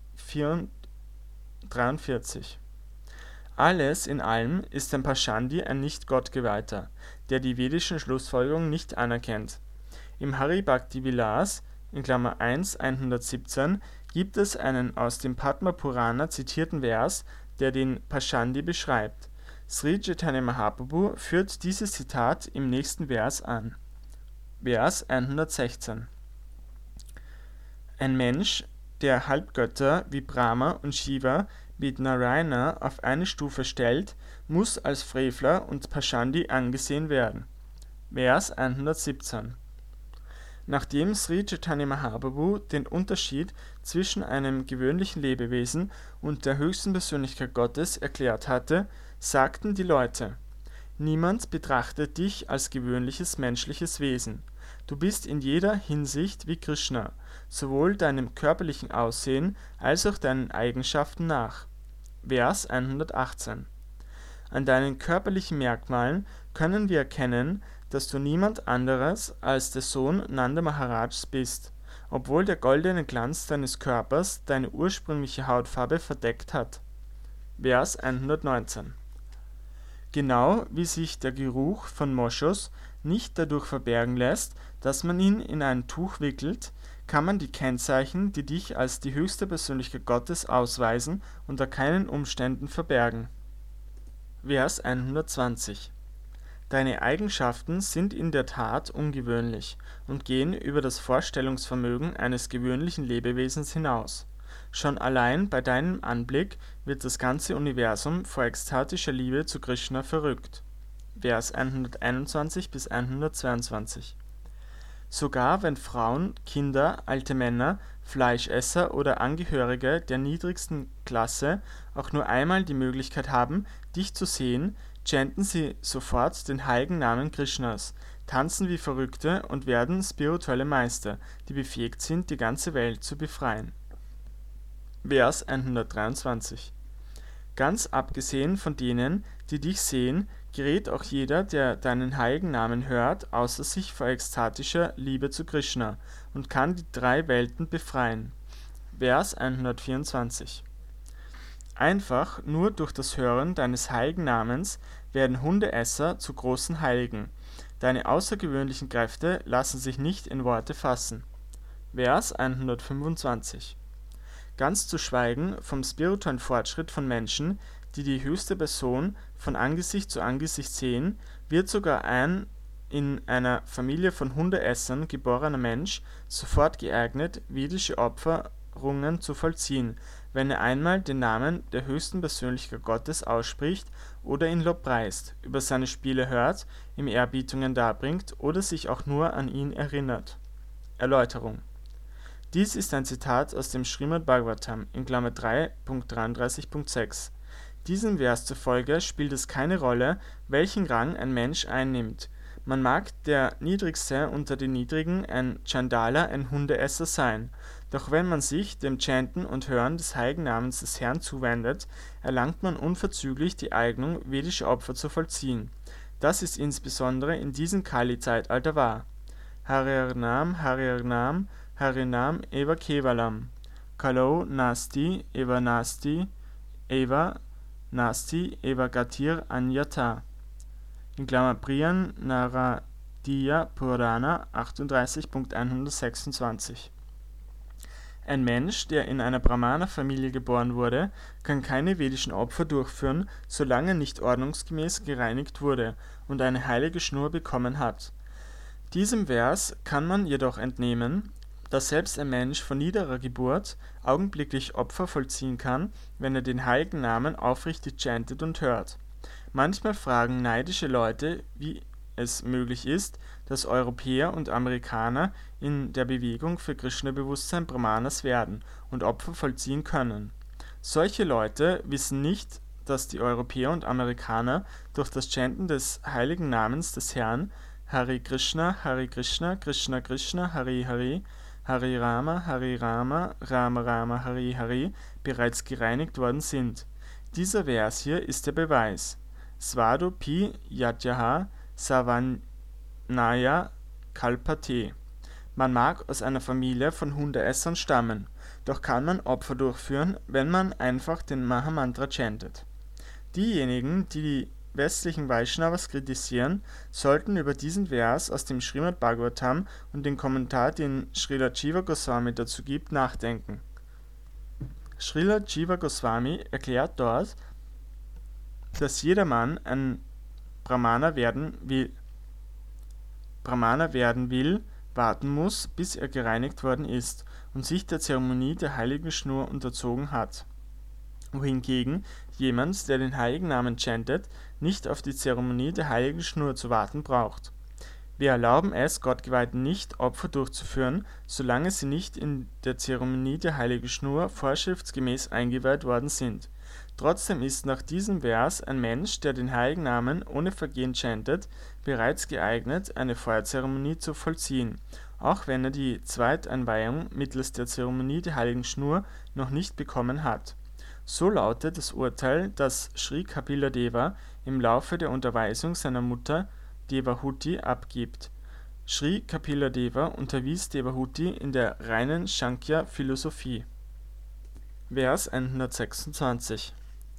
43. Alles in allem ist ein Paschandi ein Nicht-Gottgeweihter, der die vedischen Schlussfolgerungen nicht anerkennt. Im Hari Bhakti Vilas (1, 117) gibt es einen aus dem Padma Purana zitierten Vers, der den Paschandi beschreibt. Sri Chaitanya Mahaprabhu führt dieses Zitat im nächsten Vers an. Vers 116. Ein Mensch, der Halbgötter wie Brahma und Shiva mit Narayana auf eine Stufe stellt, muss als Frevler und Paschandi angesehen werden. Vers 117. Nachdem Sri Chaitanya Mahaprabhu den Unterschied zwischen einem gewöhnlichen Lebewesen und der höchsten Persönlichkeit Gottes erklärt hatte, sagten die Leute: Niemand betrachtet dich als gewöhnliches menschliches Wesen. Du bist in jeder Hinsicht wie Krishna, sowohl deinem körperlichen Aussehen als auch deinen Eigenschaften nach. Vers 118. An deinen körperlichen Merkmalen können wir erkennen, dass du niemand anderes als der Sohn Nanda Maharajs bist, obwohl der goldene Glanz deines Körpers deine ursprüngliche Hautfarbe verdeckt hat. Vers 119. Genau wie sich der Geruch von Moschus nicht dadurch verbergen lässt, dass man ihn in ein Tuch wickelt, kann man die Kennzeichen, die dich als die höchste Persönlichkeit Gottes ausweisen, unter keinen Umständen verbergen. Vers 120. Deine Eigenschaften sind in der Tat ungewöhnlich und gehen über das Vorstellungsvermögen eines gewöhnlichen Lebewesens hinaus. Schon allein bei deinem Anblick wird das ganze Universum vor ekstatischer Liebe zu Krishna verrückt. Vers 121 bis 122. Sogar wenn Frauen, Kinder, alte Männer, Fleischesser oder Angehörige der niedrigsten Klasse auch nur einmal die Möglichkeit haben, dich zu sehen, chanten sie sofort den heiligen Namen Krishnas, tanzen wie Verrückte und werden spirituelle Meister, die befähigt sind, die ganze Welt zu befreien. Vers 123. Ganz abgesehen von denen, die dich sehen, gerät auch jeder, der deinen heiligen Namen hört, außer sich vor ekstatischer Liebe zu Krishna und kann die drei Welten befreien. Vers 124. Einfach nur durch das Hören deines heiligen Namens werden Hundeesser zu großen Heiligen. Deine außergewöhnlichen Kräfte lassen sich nicht in Worte fassen. Vers 125. Ganz zu schweigen vom spirituellen Fortschritt von Menschen, die die höchste Person von Angesicht zu Angesicht sehen, wird sogar ein in einer Familie von Hundeessern geborener Mensch sofort geeignet, vedische Opferungen zu vollziehen, wenn er einmal den Namen der höchsten Persönlichkeit Gottes ausspricht oder ihn lobpreist, über seine Spiele hört, ihm Erbietungen darbringt oder sich auch nur an ihn erinnert. Erläuterung. Dies ist ein Zitat aus dem Srimad Bhagavatam (3.33.6). Diesem Vers zufolge spielt es keine Rolle, welchen Rang ein Mensch einnimmt. Man mag der Niedrigste unter den Niedrigen, ein Chandala, ein Hundeesser sein, doch wenn man sich dem Chanten und Hören des heiligen Namens des Herrn zuwendet, erlangt man unverzüglich die Eignung, vedische Opfer zu vollziehen. Das ist insbesondere in diesem Kali-Zeitalter wahr. Harinam eva kevalam, kalo nasti eva gatir anyata. In Klammer Brihan Naradiya Purana 38.126. Ein Mensch, der in einer Brahmana-Familie geboren wurde, kann keine vedischen Opfer durchführen, solange er nicht ordnungsgemäß gereinigt wurde und eine heilige Schnur bekommen hat. Diesem Vers kann man jedoch entnehmen, dass selbst ein Mensch von niederer Geburt augenblicklich Opfer vollziehen kann, wenn er den heiligen Namen aufrichtig chantet und hört. Manchmal fragen neidische Leute, wie es möglich ist, dass Europäer und Amerikaner in der Bewegung für Krishna-Bewusstsein Brahmanas werden und Opfer vollziehen können. Solche Leute wissen nicht, dass die Europäer und Amerikaner durch das Chanten des heiligen Namens des Herrn Hare Krishna, Krishna Krishna, Hare Hare, Hare Rama, Rama Rama, Hare Hare bereits gereinigt worden sind. Dieser Vers hier ist der Beweis. Svado pi yajyaha savanaya kalpate. Man mag aus einer Familie von Hundeessern stammen, doch kann man Opfer durchführen, wenn man einfach den Mahamantra chantet. Diejenigen, die die westlichen Vaishnavas kritisieren, sollten über diesen Vers aus dem Srimad Bhagavatam und den Kommentar, den Srila Jiva Goswami dazu gibt, nachdenken. Srila Jiva Goswami erklärt dort, dass jedermann ein Brahmana werden will, warten muss, bis er gereinigt worden ist und sich der Zeremonie der heiligen Schnur unterzogen hat. Wohingegen jemand, der den heiligen Namen chantet, nicht auf die Zeremonie der heiligen Schnur zu warten braucht. Wir erlauben es Gottgeweihten nicht, Opfer durchzuführen, solange sie nicht in der Zeremonie der heiligen Schnur vorschriftsgemäß eingeweiht worden sind. Trotzdem ist nach diesem Vers ein Mensch, der den heiligen Namen ohne Vergehen chantet, bereits geeignet, eine Feuerzeremonie zu vollziehen, auch wenn er die Zweiteinweihung mittels der Zeremonie der heiligen Schnur noch nicht bekommen hat. So lautet das Urteil, das Sri Kapila Deva im Laufe der Unterweisung seiner Mutter Devahuti abgibt. Sri Kapila Deva unterwies Devahuti in der reinen Sankhya-Philosophie. Vers 126.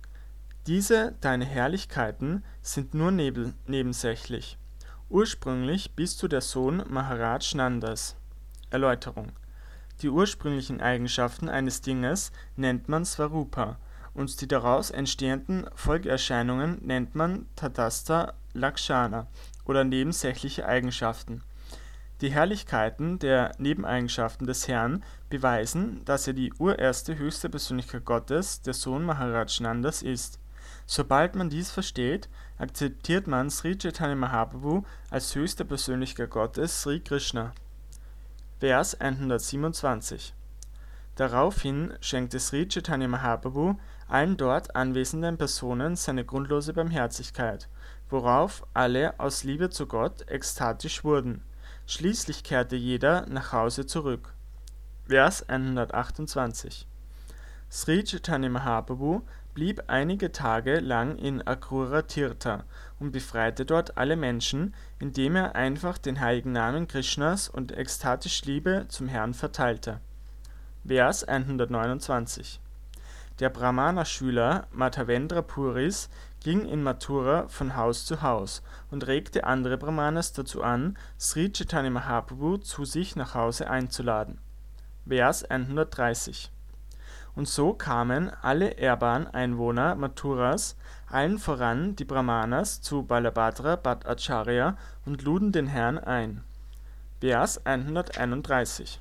Diese deine Herrlichkeiten sind nur nebensächlich. Ursprünglich bist du der Sohn Maharaj Nandas. Erläuterung. Die ursprünglichen Eigenschaften eines Dinges nennt man Svarupa und die daraus entstehenden Folgeerscheinungen nennt man Tatastha Lakshana oder nebensächliche Eigenschaften. Die Herrlichkeiten der Nebeneigenschaften des Herrn beweisen, dass er die urerste höchste Persönlichkeit Gottes, der Sohn Maharaj Nandas ist. Sobald man dies versteht, akzeptiert man Sri Chaitanya Mahaprabhu als höchste Persönlichkeit Gottes, Sri Krishna. Vers 127. Daraufhin schenkte Sri Chaitanya Mahaprabhu allen dort anwesenden Personen seine grundlose Barmherzigkeit, worauf alle aus Liebe zu Gott ekstatisch wurden. Schließlich kehrte jeder nach Hause zurück. Vers 128. Sri Chaitanya Mahaprabhu blieb einige Tage lang in Akrura Tirtha und befreite dort alle Menschen, indem er einfach den heiligen Namen Krishnas und ekstatisch Liebe zum Herrn verteilte. Vers 129. Der Brahmana-Schüler Madhavendra Puris ging in Mathura von Haus zu Haus und regte andere Brahmanas dazu an, Sri Chaitanya Mahaprabhu zu sich nach Hause einzuladen. Vers 130. Und so kamen alle ehrbaren Einwohner Mathuras, allen voran die Brahmanas, zu Balabhadra Bhatt Acharya und luden den Herrn ein. Vers 131.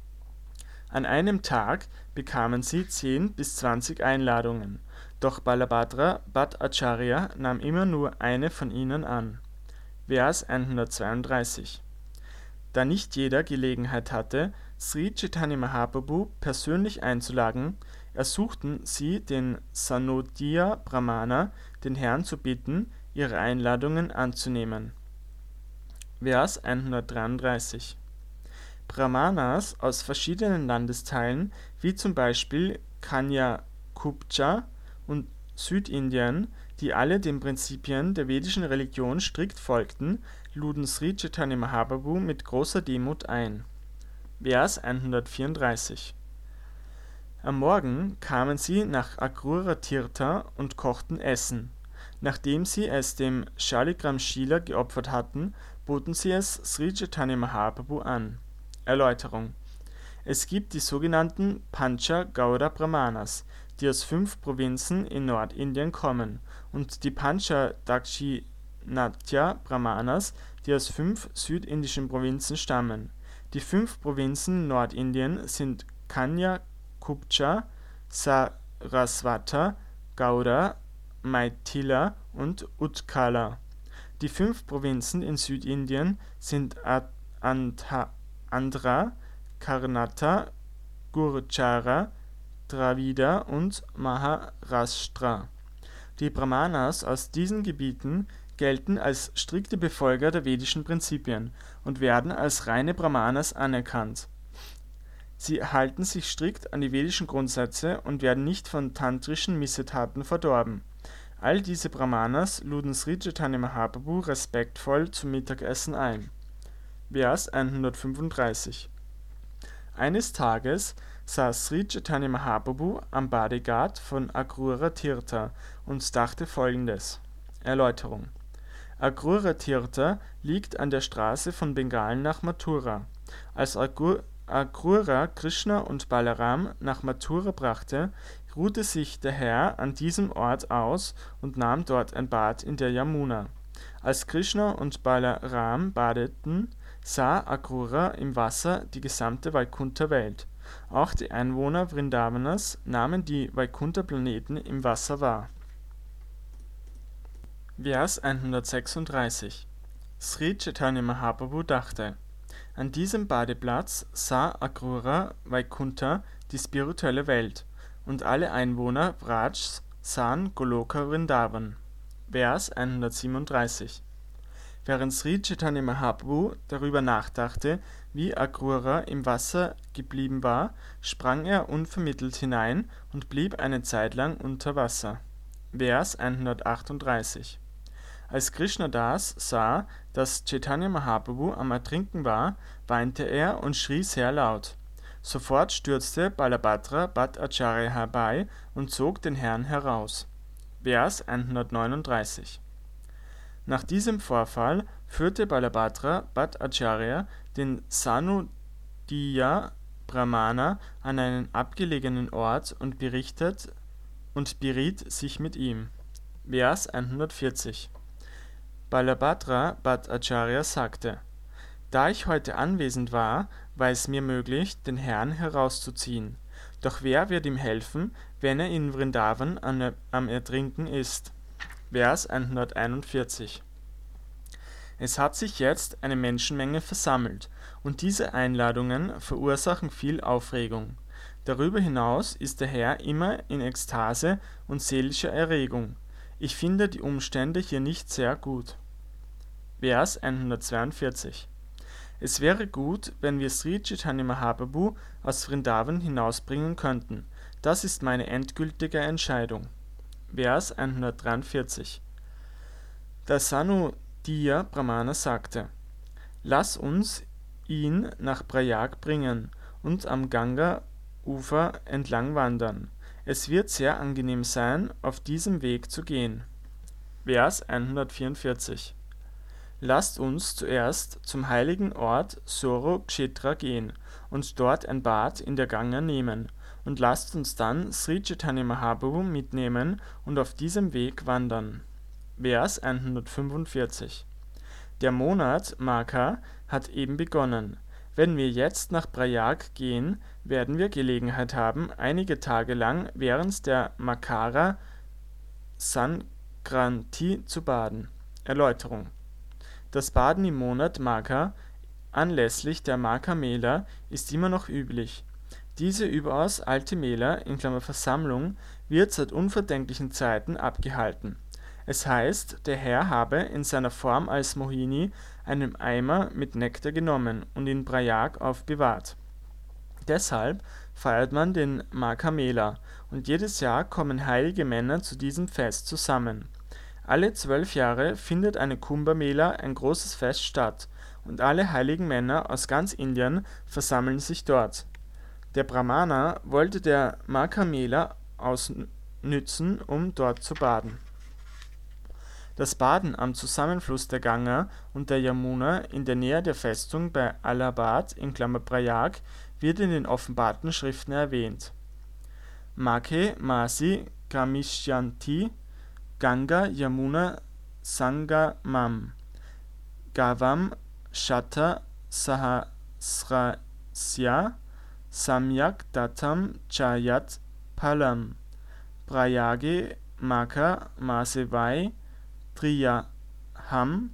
An einem Tag bekamen sie 10 bis 20 Einladungen, doch Balabhadra Bhatt Acharya nahm immer nur eine von ihnen an. Vers 132. Da nicht jeder Gelegenheit hatte, Sri Chaitanya Mahaprabhu persönlich einzuladen, ersuchten sie den Sanodiya Brahmana, den Herrn zu bitten, ihre Einladungen anzunehmen. Vers 133. Brahmanas aus verschiedenen Landesteilen, wie zum Beispiel Kanya Kupcha und Südindien, die alle den Prinzipien der vedischen Religion strikt folgten, luden Sri Chaitanya Mahaprabhu mit großer Demut ein. Vers 134. Am Morgen kamen sie nach Akrura Tirtha und kochten Essen. Nachdem sie es dem Shaligram Shila geopfert hatten, boten sie es Sri Chaitanya Mahaprabhu an. Erläuterung. Es gibt die sogenannten Pancha Gauda Brahmanas, die aus 5 Provinzen in Nordindien kommen, und die Pancha Dakshinatya Brahmanas, die aus 5 südindischen Provinzen stammen. Die 5 Provinzen in Nordindien sind Kanya, Kupcha, Saraswata, Gauda, Maithila und Utkala. Die 5 Provinzen in Südindien sind Andhra, Karnataka, Gurjara, Dravida und Maharashtra. Die Brahmanas aus diesen Gebieten gelten als strikte Befolger der vedischen Prinzipien und werden als reine Brahmanas anerkannt. Sie halten sich strikt an die vedischen Grundsätze und werden nicht von tantrischen Missetaten verdorben. All diese Brahmanas luden Sri Chaitanya Mahaprabhu respektvoll zum Mittagessen ein. Vers 135. Eines Tages saß Sri Chaitanya Mahaprabhu am Badeghat von Akrura Tirtha und dachte folgendes. Erläuterung. Akrura Tirtha liegt an der Straße von Bengalen nach Mathura. Als Akrura Krishna und Balaram nach Mathura brachte, ruhte sich der Herr an diesem Ort aus und nahm dort ein Bad in der Yamuna. Als Krishna und Balaram badeten, sah Akrura im Wasser die gesamte Vaikuntha-Welt. Auch die Einwohner Vrindavanas nahmen die Vaikuntha-Planeten im Wasser wahr. Vers 136. Sri Chaitanya Mahaprabhu dachte, an diesem Badeplatz sah Akrura Vaikuntha die spirituelle Welt, und alle Einwohner Vrajs sahen Goloka Vrindavan. Vers 137. Während Sri Chaitanya Mahaprabhu darüber nachdachte, wie Akrura im Wasser geblieben war, sprang er unvermittelt hinein und blieb eine Zeit lang unter Wasser. Vers 138. Als Krishna das sah, dass Chaitanya Mahaprabhu am Ertrinken war, weinte er und schrie sehr laut. Sofort stürzte Balabhadra Bhatt Acharya herbei und zog den Herrn heraus. Vers 139. Nach diesem Vorfall führte Balabhadra Bhatt Acharya den Sanudiya Brahmana an einen abgelegenen Ort und beriet sich mit ihm. Vers 140. Balabhadra Bhatt Acharya sagte, da ich heute anwesend war, war es mir möglich, den Herrn herauszuziehen. Doch wer wird ihm helfen, wenn er in Vrindavan am Ertrinken ist? Vers 141. Es hat sich jetzt eine Menschenmenge versammelt, und diese Einladungen verursachen viel Aufregung. Darüber hinaus ist der Herr immer in Ekstase und seelischer Erregung. Ich finde die Umstände hier nicht sehr gut. Vers 142. Es wäre gut, wenn wir Sri Chaitanya Mahaprabhu aus Vrindavan hinausbringen könnten. Das ist meine endgültige Entscheidung. Vers 143. Der Sanudiya Brahmana sagte, lass uns ihn nach Prayag bringen und am Ganga-Ufer entlang wandern. Es wird sehr angenehm sein, auf diesem Weg zu gehen. Vers 144. Lasst uns zuerst zum heiligen Ort Soro Kshetra gehen und dort ein Bad in der Ganga nehmen, und lasst uns dann Sri Chaitanya Mahaprabhu mitnehmen und auf diesem Weg wandern. Vers 145. Der Monat Magha hat eben begonnen. Wenn wir jetzt nach Prayag gehen, werden wir Gelegenheit haben, einige Tage lang während der Makara Sankranti zu baden. Erläuterung. Das Baden im Monat Magha anlässlich der Magha Mela ist immer noch üblich. Diese überaus alte Mela (Versammlung) wird seit unvordenklichen Zeiten abgehalten. Es heißt, der Herr habe in seiner Form als Mohini einen Eimer mit Nektar genommen und in Prayag aufbewahrt. Deshalb feiert man den Magha Mela, und jedes Jahr kommen heilige Männer zu diesem Fest zusammen. Alle 12 Jahre findet eine Kumbha Mela, ein großes Fest, statt, und alle heiligen Männer aus ganz Indien versammeln sich dort. Der Brahmana wollte der Magha Mela ausnützen, um dort zu baden. Das Baden am Zusammenfluss der Ganga und der Yamuna in der Nähe der Festung bei Allahabad (Prayag) wird in den offenbarten Schriften erwähnt. Maghe Masi Gamishyanti Ganga Yamuna Sangamam Gavam Shata Sahasrasya Samyak Datam Chayat Palam Prayage Magha Masevai Triyaham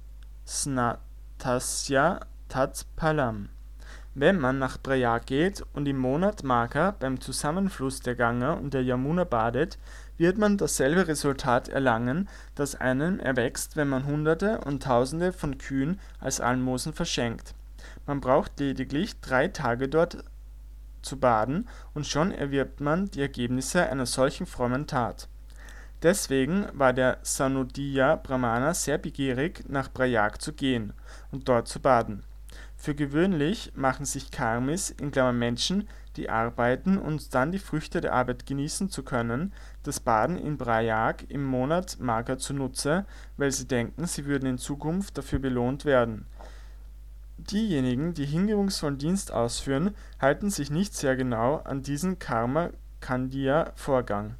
Snatasya Tat Palam. Wenn man nach Prayag geht und im Monat Magha beim Zusammenfluss der Ganga und der Yamuna badet, wird man dasselbe Resultat erlangen, das einem erwächst, wenn man Hunderte und Tausende von Kühen als Almosen verschenkt. Man braucht lediglich 3 Tage dort zu baden, und schon erwirbt man die Ergebnisse einer solchen frommen Tat. Deswegen war der Sanodiya Brahmana sehr begierig, nach Prayag zu gehen und dort zu baden. Für gewöhnlich machen sich Karmis (Menschen, die arbeiten und dann die Früchte der Arbeit genießen zu können) das Baden in Prayag im Monat Magha zunutze, weil sie denken, sie würden in Zukunft dafür belohnt werden. Diejenigen, die hingebungsvollen Dienst ausführen, halten sich nicht sehr genau an diesen Karma-Kandya-Vorgang.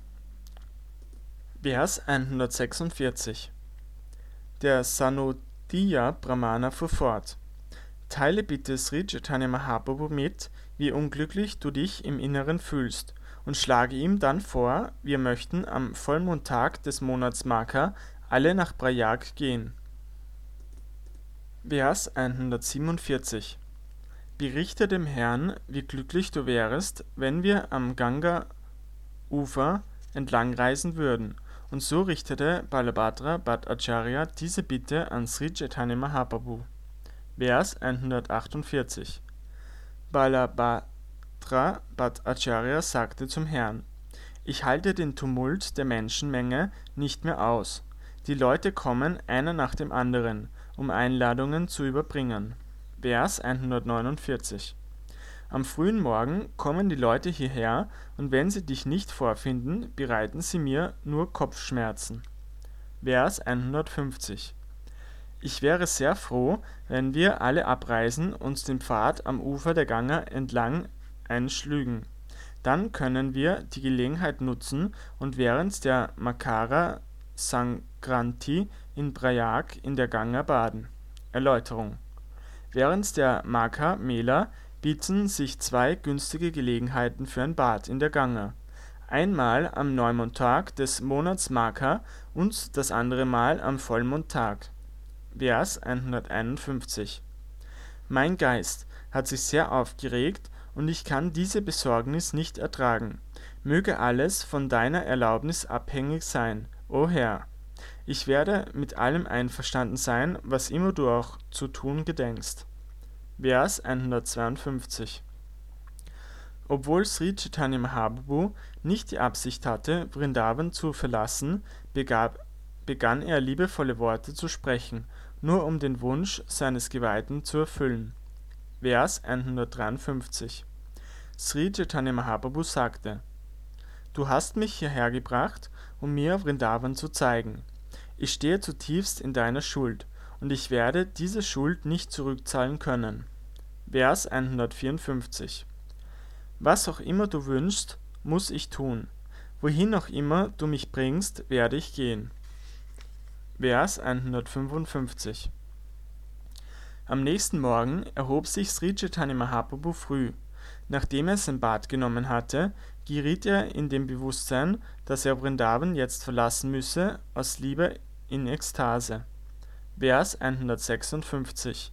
Vers 146. Der Sanodiya Brahmana fuhr fort: Teile bitte Sri Chaitanya Mahaprabhu mit, wie unglücklich du dich im Inneren fühlst, und schlage ihm dann vor, wir möchten am Vollmondtag des Monats Magha alle nach Prayag gehen. Vers 147. Berichte dem Herrn, wie glücklich du wärest, wenn wir am Ganga-Ufer entlangreisen würden. Und so richtete Balabhadra Bhattacharya diese Bitte an Sri Chaitanya Mahaprabhu. Vers 148. Balabhadra Bhattacharya sagte zum Herrn: Ich halte den Tumult der Menschenmenge nicht mehr aus. Die Leute kommen einer nach dem anderen, um Einladungen zu überbringen. Vers 149. Am frühen Morgen kommen die Leute hierher, und wenn sie dich nicht vorfinden, bereiten sie mir nur Kopfschmerzen. Vers 150. Ich wäre sehr froh, wenn wir alle abreisen und den Pfad am Ufer der Ganga entlang einschlügen. Dann können wir die Gelegenheit nutzen und während der Makara Sankranti in Prayag in der Ganga baden. Erläuterung: Während der Magha Mela bieten sich zwei günstige Gelegenheiten für ein Bad in der Ganga. Einmal am Neumondtag des Monats Magha und das andere Mal am Vollmondtag. Vers 151. Mein Geist hat sich sehr aufgeregt, und ich kann diese Besorgnis nicht ertragen. Möge alles von deiner Erlaubnis abhängig sein, o Herr. Ich werde mit allem einverstanden sein, was immer du auch zu tun gedenkst. Vers 152. Obwohl Sri Chaitanya Mahaprabhu nicht die Absicht hatte, Vrindavan zu verlassen, begann er liebevolle Worte zu sprechen, nur um den Wunsch seines Geweihten zu erfüllen. Vers 153. Sri Chaitanya Mahaprabhu sagte: Du hast mich hierher gebracht, um mir Vrindavan zu zeigen. Ich stehe zutiefst in deiner Schuld, und ich werde diese Schuld nicht zurückzahlen können. Vers 154. Was auch immer du wünschst, muss ich tun. Wohin auch immer du mich bringst, werde ich gehen. Vers 155. Am nächsten Morgen erhob sich Sri Chaitanya Mahaprabhu früh. Nachdem er sein Bad genommen hatte, geriet er in dem Bewusstsein, dass er Vrindavan jetzt verlassen müsse, aus Liebe in Ekstase. Vers 156.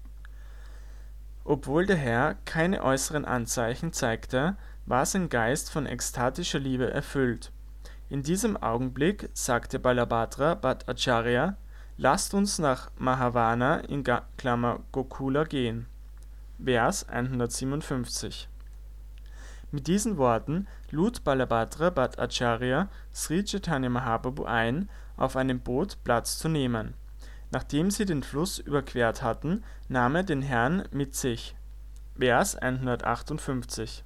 Obwohl der Herr keine äußeren Anzeichen zeigte, war sein Geist von ekstatischer Liebe erfüllt. In diesem Augenblick sagte Balabhadra Bhattacharya: Lasst uns nach Mahavana in Gokula gehen. Vers 157. Mit diesen Worten lud Balabhadra Bhattacharya Sri Chaitanya Mahaprabhu ein, auf einem Boot Platz zu nehmen. Nachdem sie den Fluss überquert hatten, nahm er den Herrn mit sich. Vers 158.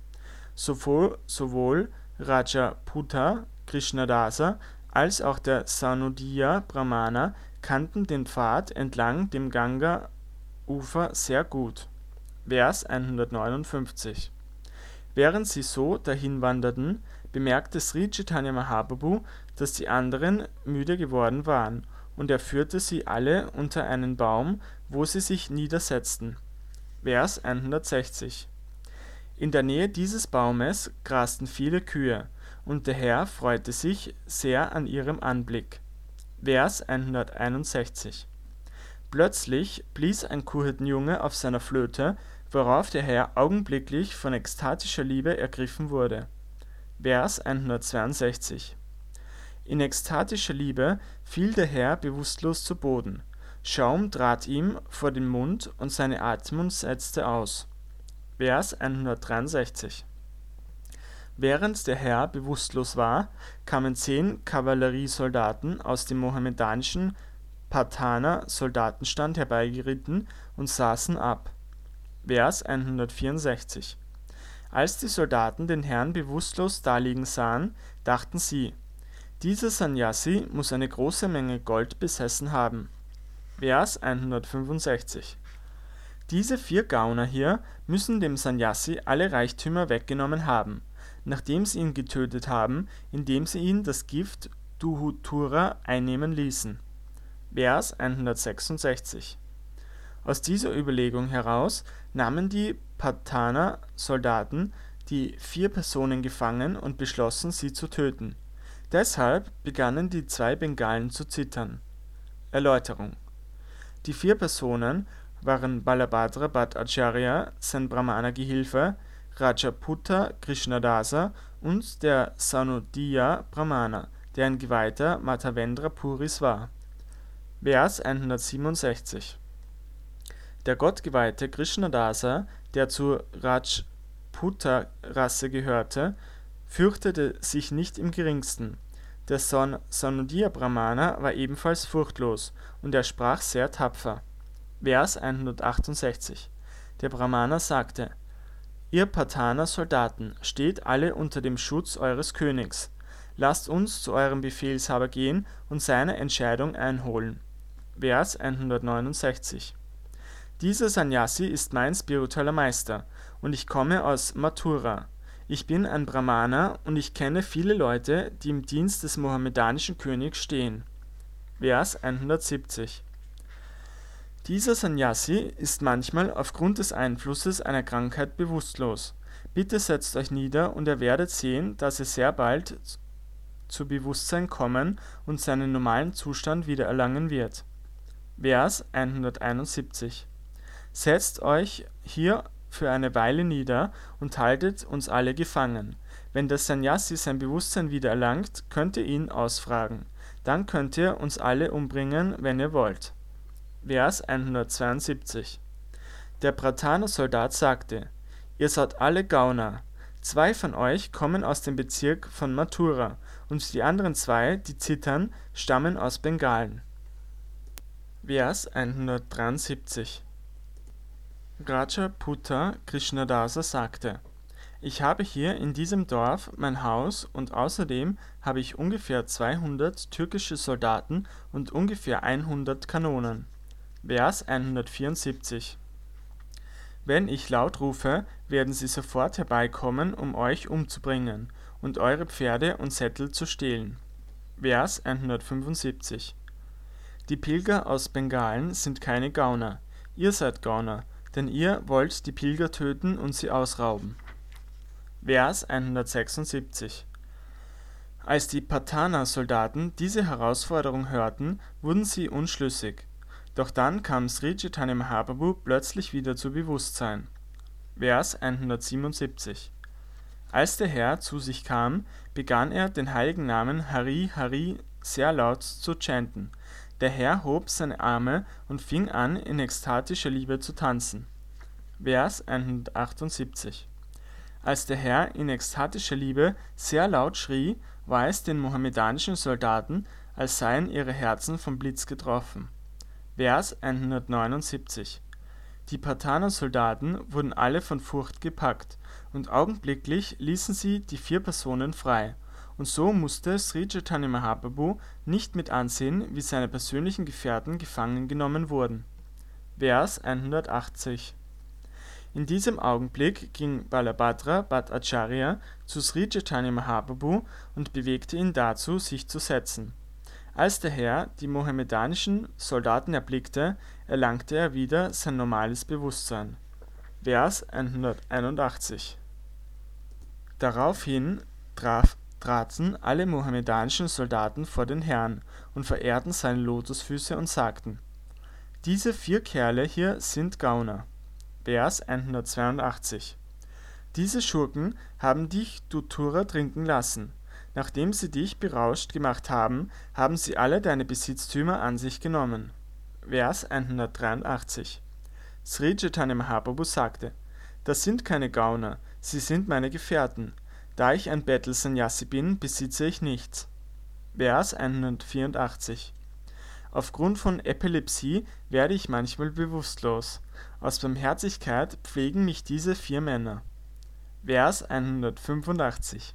Sowohl Rajaputta Krishnadasa als auch der Sanodiya Brahmana kannten den Pfad entlang dem Ganga-Ufer sehr gut. Vers 159. Während sie so dahin wanderten, bemerkte Sri Chaitanya Mahaprabhu, dass die anderen müde geworden waren, und er führte sie alle unter einen Baum, wo sie sich niedersetzten. Vers 160. In der Nähe dieses Baumes grasten viele Kühe, und der Herr freute sich sehr an ihrem Anblick. Vers 161. Plötzlich blies ein Kuhhirtenjunge auf seiner Flöte, worauf der Herr augenblicklich von ekstatischer Liebe ergriffen wurde. Vers 162. In ekstatischer Liebe fiel der Herr bewusstlos zu Boden. Schaum trat ihm vor den Mund und seine Atmung setzte aus. Vers 163. Während der Herr bewusstlos war, kamen 10 Kavalleriesoldaten aus dem mohammedanischen Patana-Soldatenstand herbeigeritten und saßen ab. Vers 164. Als die Soldaten den Herrn bewusstlos daliegen sahen, dachten sie: Dieser Sannyasi muss eine große Menge Gold besessen haben. Vers 165. Diese 4 Gauner hier müssen dem Sannyasi alle Reichtümer weggenommen haben, nachdem sie ihn getötet haben, indem sie ihn das Gift Duhutura einnehmen ließen. Vers 166. Aus dieser Überlegung heraus nahmen die Patana-Soldaten die 4 Personen gefangen und beschlossen, sie zu töten. Deshalb begannen die 2 Bengalen zu zittern. Erläuterung: Die 4 Personen waren Balabhadra Bhattacharya, sein Brahmana-Gehilfe, Rajaputta Krishnadasa und der Sanodiya Brahmana, der ein Geweihter Madhavendra Puris war. Vers 167. Der gottgeweihte Krishnadasa, der zur Rajputa-Rasse gehörte, fürchtete sich nicht im geringsten. Der Sanodiya Brahmana war ebenfalls furchtlos, und er sprach sehr tapfer. Vers 168. Der Brahmana sagte: Ihr Patana-Soldaten, steht alle unter dem Schutz eures Königs. Lasst uns zu eurem Befehlshaber gehen und seine Entscheidung einholen. Vers 169. Dieser Sannyasi ist mein spiritueller Meister, und ich komme aus Mathura. Ich bin ein Brahmana und ich kenne viele Leute, die im Dienst des mohammedanischen Königs stehen. Vers 170. Dieser Sannyasi ist manchmal aufgrund des Einflusses einer Krankheit bewusstlos. Bitte setzt euch nieder und ihr werdet sehen, dass er sehr bald zu Bewusstsein kommen und seinen normalen Zustand wiedererlangen wird. Vers 171. Setzt euch hier für eine Weile nieder und haltet uns alle gefangen. Wenn der Sannyasi sein Bewusstsein wiedererlangt, könnt ihr ihn ausfragen. Dann könnt ihr uns alle umbringen, wenn ihr wollt. Vers 172. Der Pratana-Soldat sagte: Ihr seid alle Gauner. 2 von euch kommen aus dem Bezirk von Mathura und die anderen 2, die zittern, stammen aus Bengalen. Vers 173. Rajaputta Krishnadasa sagte: Ich habe hier in diesem Dorf mein Haus und außerdem habe ich ungefähr 200 türkische Soldaten und ungefähr 100 Kanonen. Vers 174. Wenn ich laut rufe, werden sie sofort herbeikommen, um euch umzubringen und eure Pferde und Sättel zu stehlen. Vers 175. Die Pilger aus Bengalen sind keine Gauner. Ihr seid Gauner, denn ihr wollt die Pilger töten und sie ausrauben. Vers 176. Als die Patana-Soldaten diese Herausforderung hörten, wurden sie unschlüssig. Doch dann kam Sri Chaitanya Mahaprabhu plötzlich wieder zu Bewusstsein. Vers 177. Als der Herr zu sich kam, begann er den heiligen Namen Hari Hari sehr laut zu chanten. Der Herr hob seine Arme und fing an, in ekstatischer Liebe zu tanzen. Vers 178. Als der Herr in ekstatischer Liebe sehr laut schrie, war es den mohammedanischen Soldaten, als seien ihre Herzen vom Blitz getroffen. Vers 179. Die Patana-Soldaten wurden alle von Furcht gepackt, und augenblicklich ließen sie die 4 Personen frei, und so musste Sri Chaitanya Mahaprabhu nicht mit ansehen, wie seine persönlichen Gefährten gefangen genommen wurden. Vers 180. In diesem Augenblick ging Balabhadra Bhattacharya zu Sri Chaitanya Mahaprabhu und bewegte ihn dazu, sich zu setzen. Als der Herr die mohammedanischen Soldaten erblickte, erlangte er wieder sein normales Bewusstsein. Vers 181. Daraufhin traten alle mohammedanischen Soldaten vor den Herrn und verehrten seine Lotusfüße und sagten: Diese 4 Kerle hier sind Gauner. Vers 182. Diese Schurken haben dich Duthura trinken lassen. Nachdem sie dich berauscht gemacht haben, haben sie alle deine Besitztümer an sich genommen. Vers 183. Sri Chaitanya Mahaprabhu sagte: Das sind keine Gauner, sie sind meine Gefährten. Da ich ein Bettel-Sannyasi bin, besitze ich nichts. Vers 184. Aufgrund von Epilepsie werde ich manchmal bewusstlos. Aus Barmherzigkeit pflegen mich diese 4 Männer. Vers 185.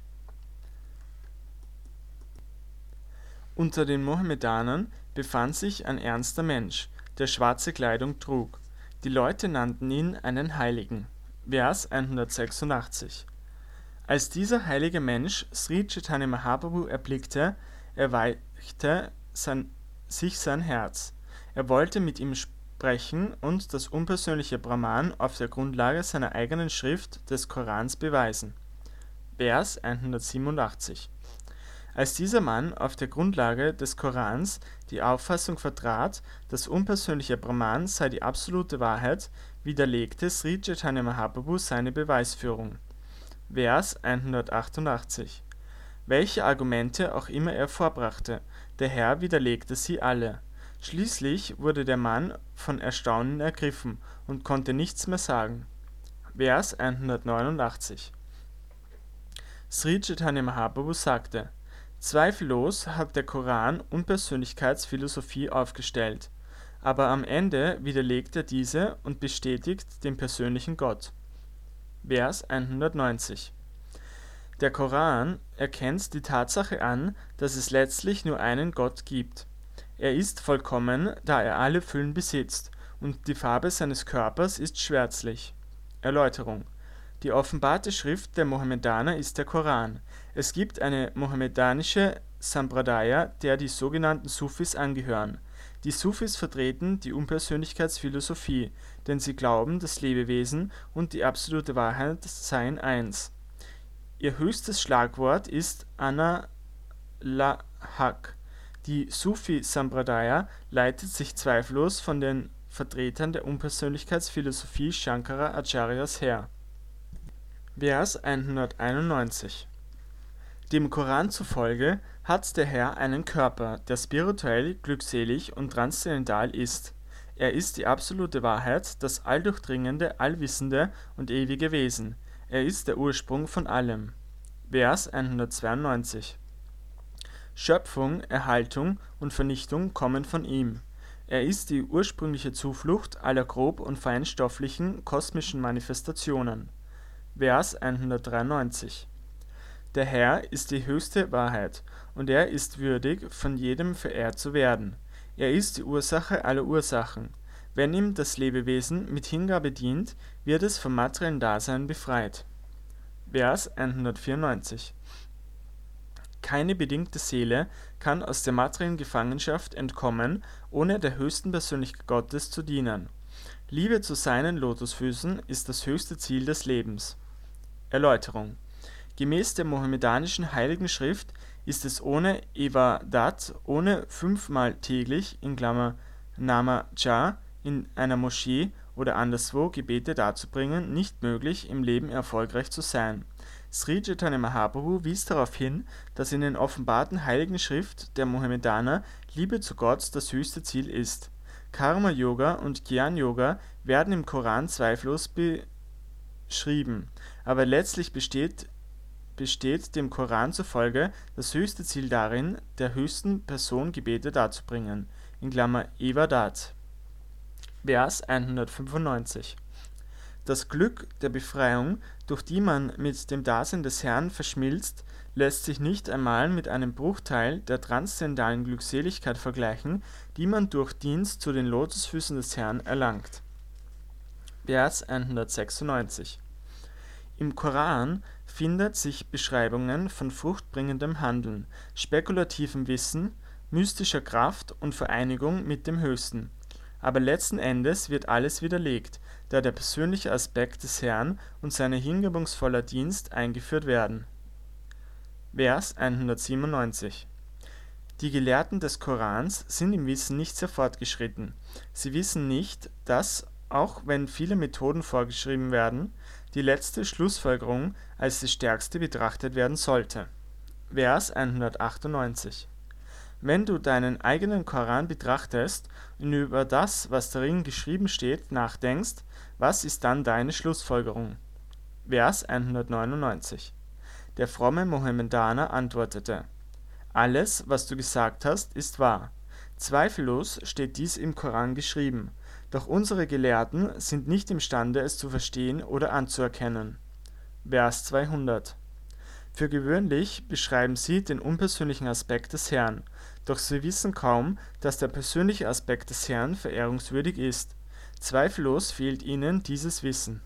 Unter den Mohammedanern befand sich ein ernster Mensch, der schwarze Kleidung trug. Die Leute nannten ihn einen Heiligen. Vers 186. Als dieser heilige Mensch Sri Chaitanya Mahaprabhu erblickte, erweichte sich sein Herz. Er wollte mit ihm sprechen und das unpersönliche Brahman auf der Grundlage seiner eigenen Schrift des Korans beweisen. Vers 187. Als dieser Mann auf der Grundlage des Korans die Auffassung vertrat, das unpersönliche Brahman sei die absolute Wahrheit, widerlegte Sri Chaitanya Mahaprabhu seine Beweisführung. Vers 188. Welche Argumente auch immer er vorbrachte, der Herr widerlegte sie alle. Schließlich wurde der Mann von Erstaunen ergriffen und konnte nichts mehr sagen. Vers 189. Sri Chaitanya Mahaprabhu sagte: Zweifellos hat der Koran Unpersönlichkeitsphilosophie aufgestellt, aber am Ende widerlegt er diese und bestätigt den persönlichen Gott. Vers 190. Der Koran erkennt die Tatsache an, dass es letztlich nur einen Gott gibt. Er ist vollkommen, da er alle Füllen besitzt, und die Farbe seines Körpers ist schwärzlich. Erläuterung: Die offenbarte Schrift der Mohammedaner ist der Koran. Es gibt eine mohammedanische Sampradaya, der die sogenannten Sufis angehören. Die Sufis vertreten die Unpersönlichkeitsphilosophie, denn sie glauben, das Lebewesen und die absolute Wahrheit seien eins. Ihr höchstes Schlagwort ist Ana la Haq. Die Sufi-Sampradaya leitet sich zweifellos von den Vertretern der Unpersönlichkeitsphilosophie Shankara Acharyas her. Vers 191. Dem Koran zufolge hat der Herr einen Körper, der spirituell, glückselig und transzendental ist. Er ist die absolute Wahrheit, das alldurchdringende, allwissende und ewige Wesen. Er ist der Ursprung von allem. Vers 192. Schöpfung, Erhaltung und Vernichtung kommen von ihm. Er ist die ursprüngliche Zuflucht aller grob- und feinstofflichen kosmischen Manifestationen. Vers 193. Der Herr ist die höchste Wahrheit, und er ist würdig, von jedem verehrt zu werden. Er ist die Ursache aller Ursachen. Wenn ihm das Lebewesen mit Hingabe dient, wird es vom materiellen Dasein befreit. Vers 194. Keine bedingte Seele kann aus der materiellen Gefangenschaft entkommen, ohne der höchsten Persönlichkeit Gottes zu dienen. Liebe zu seinen Lotusfüßen ist das höchste Ziel des Lebens. Erläuterung: Gemäß der mohammedanischen Heiligen Schrift ist es ohne Ibadat, ohne 5-mal täglich (Nama-Jah) in einer Moschee oder anderswo Gebete darzubringen, nicht möglich, im Leben erfolgreich zu sein. Sri Chaitanya Mahaprabhu wies darauf hin, dass in den offenbarten Heiligen Schrift der Mohammedaner Liebe zu Gott das höchste Ziel ist. Karma-Yoga und Gyan-Yoga werden im Koran zweifellos beschrieben, aber letztlich besteht dem Koran zufolge das höchste Ziel darin, der höchsten Person Gebete darzubringen (Ibadat). Vers 195. Das Glück der Befreiung, durch die man mit dem Dasein des Herrn verschmilzt, lässt sich nicht einmal mit einem Bruchteil der transzendentalen Glückseligkeit vergleichen, die man durch Dienst zu den Lotusfüßen des Herrn erlangt. Vers 196. Im Koran findet sich Beschreibungen von fruchtbringendem Handeln, spekulativem Wissen, mystischer Kraft und Vereinigung mit dem Höchsten. Aber letzten Endes wird alles widerlegt, da der persönliche Aspekt des Herrn und sein hingebungsvoller Dienst eingeführt werden. Vers 197. Die Gelehrten des Korans sind im Wissen nicht sehr fortgeschritten. Sie wissen nicht, dass, auch wenn viele Methoden vorgeschrieben werden, die letzte Schlussfolgerung als die stärkste betrachtet werden sollte. Vers 198. Wenn du deinen eigenen Koran betrachtest und über das, was darin geschrieben steht, nachdenkst, was ist dann deine Schlussfolgerung? Vers 199. Der fromme Mohammedaner antwortete: Alles, was du gesagt hast, ist wahr. Zweifellos steht dies im Koran geschrieben, doch unsere Gelehrten sind nicht imstande, es zu verstehen oder anzuerkennen. Vers 200. Für gewöhnlich beschreiben sie den unpersönlichen Aspekt des Herrn, doch sie wissen kaum, dass der persönliche Aspekt des Herrn verehrungswürdig ist. Zweifellos fehlt ihnen dieses Wissen.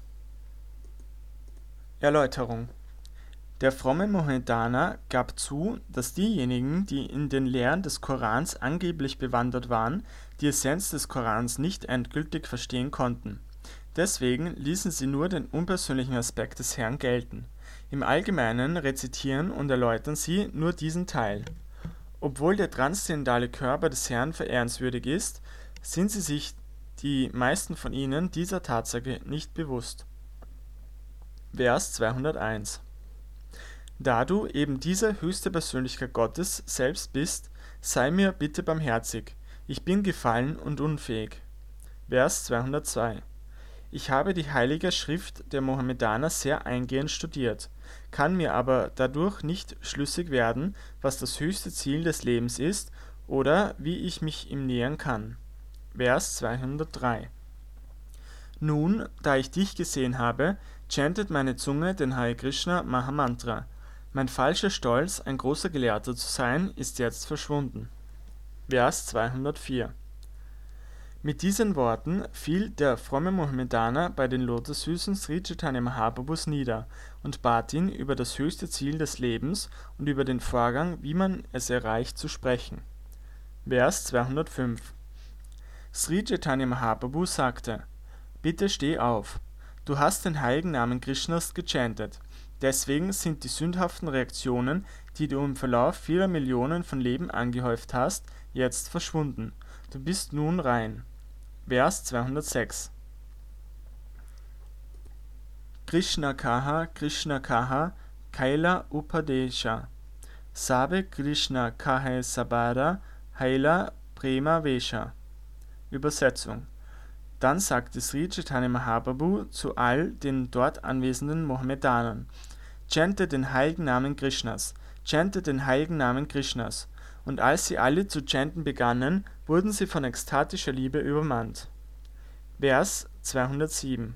Erläuterung: Der fromme Mohammedaner gab zu, dass diejenigen, die in den Lehren des Korans angeblich bewandert waren, die Essenz des Korans nicht endgültig verstehen konnten. Deswegen ließen sie nur den unpersönlichen Aspekt des Herrn gelten. Im Allgemeinen rezitieren und erläutern sie nur diesen Teil. Obwohl der transzendentale Körper des Herrn verehrenswürdig ist, sind sich die meisten von ihnen dieser Tatsache nicht bewusst. Vers 201. Da du eben diese höchste Persönlichkeit Gottes selbst bist, sei mir bitte barmherzig. Ich bin gefallen und unfähig. Vers 202. Ich habe die heilige Schrift der Mohammedaner sehr eingehend studiert, kann mir aber dadurch nicht schlüssig werden, was das höchste Ziel des Lebens ist oder wie ich mich ihm nähern kann. Vers 203. Nun, da ich dich gesehen habe, chantet meine Zunge den Hare Krishna Mahamantra. Mein falscher Stolz, ein großer Gelehrter zu sein, ist jetzt verschwunden. Vers 204. Mit diesen Worten fiel der fromme Mohammedaner bei den Lotusfüßen Sri Chaitanya Mahaprabhus nieder und bat ihn, über das höchste Ziel des Lebens und über den Vorgang, wie man es erreicht, zu sprechen. Vers 205. Sri Chaitanya Mahaprabhu sagte: Bitte steh auf. Du hast den heiligen Namen Krishnas gechantet. Deswegen sind die sündhaften Reaktionen, die du im Verlauf vieler Millionen von Leben angehäuft hast, jetzt verschwunden. Du bist nun rein. Vers 206. Krishna Kaha, Kaila Upadesha. Sabe Krishna Kahe Sabada, Haila Prema Vesha. Übersetzung: Dann sagte Sri Chaitanya Mahaprabhu zu all den dort anwesenden Mohammedanern: Chante den heiligen Namen Krishnas, chante den heiligen Namen Krishnas. Und als sie alle zu chanten begannen, wurden sie von ekstatischer Liebe übermannt. Vers 207.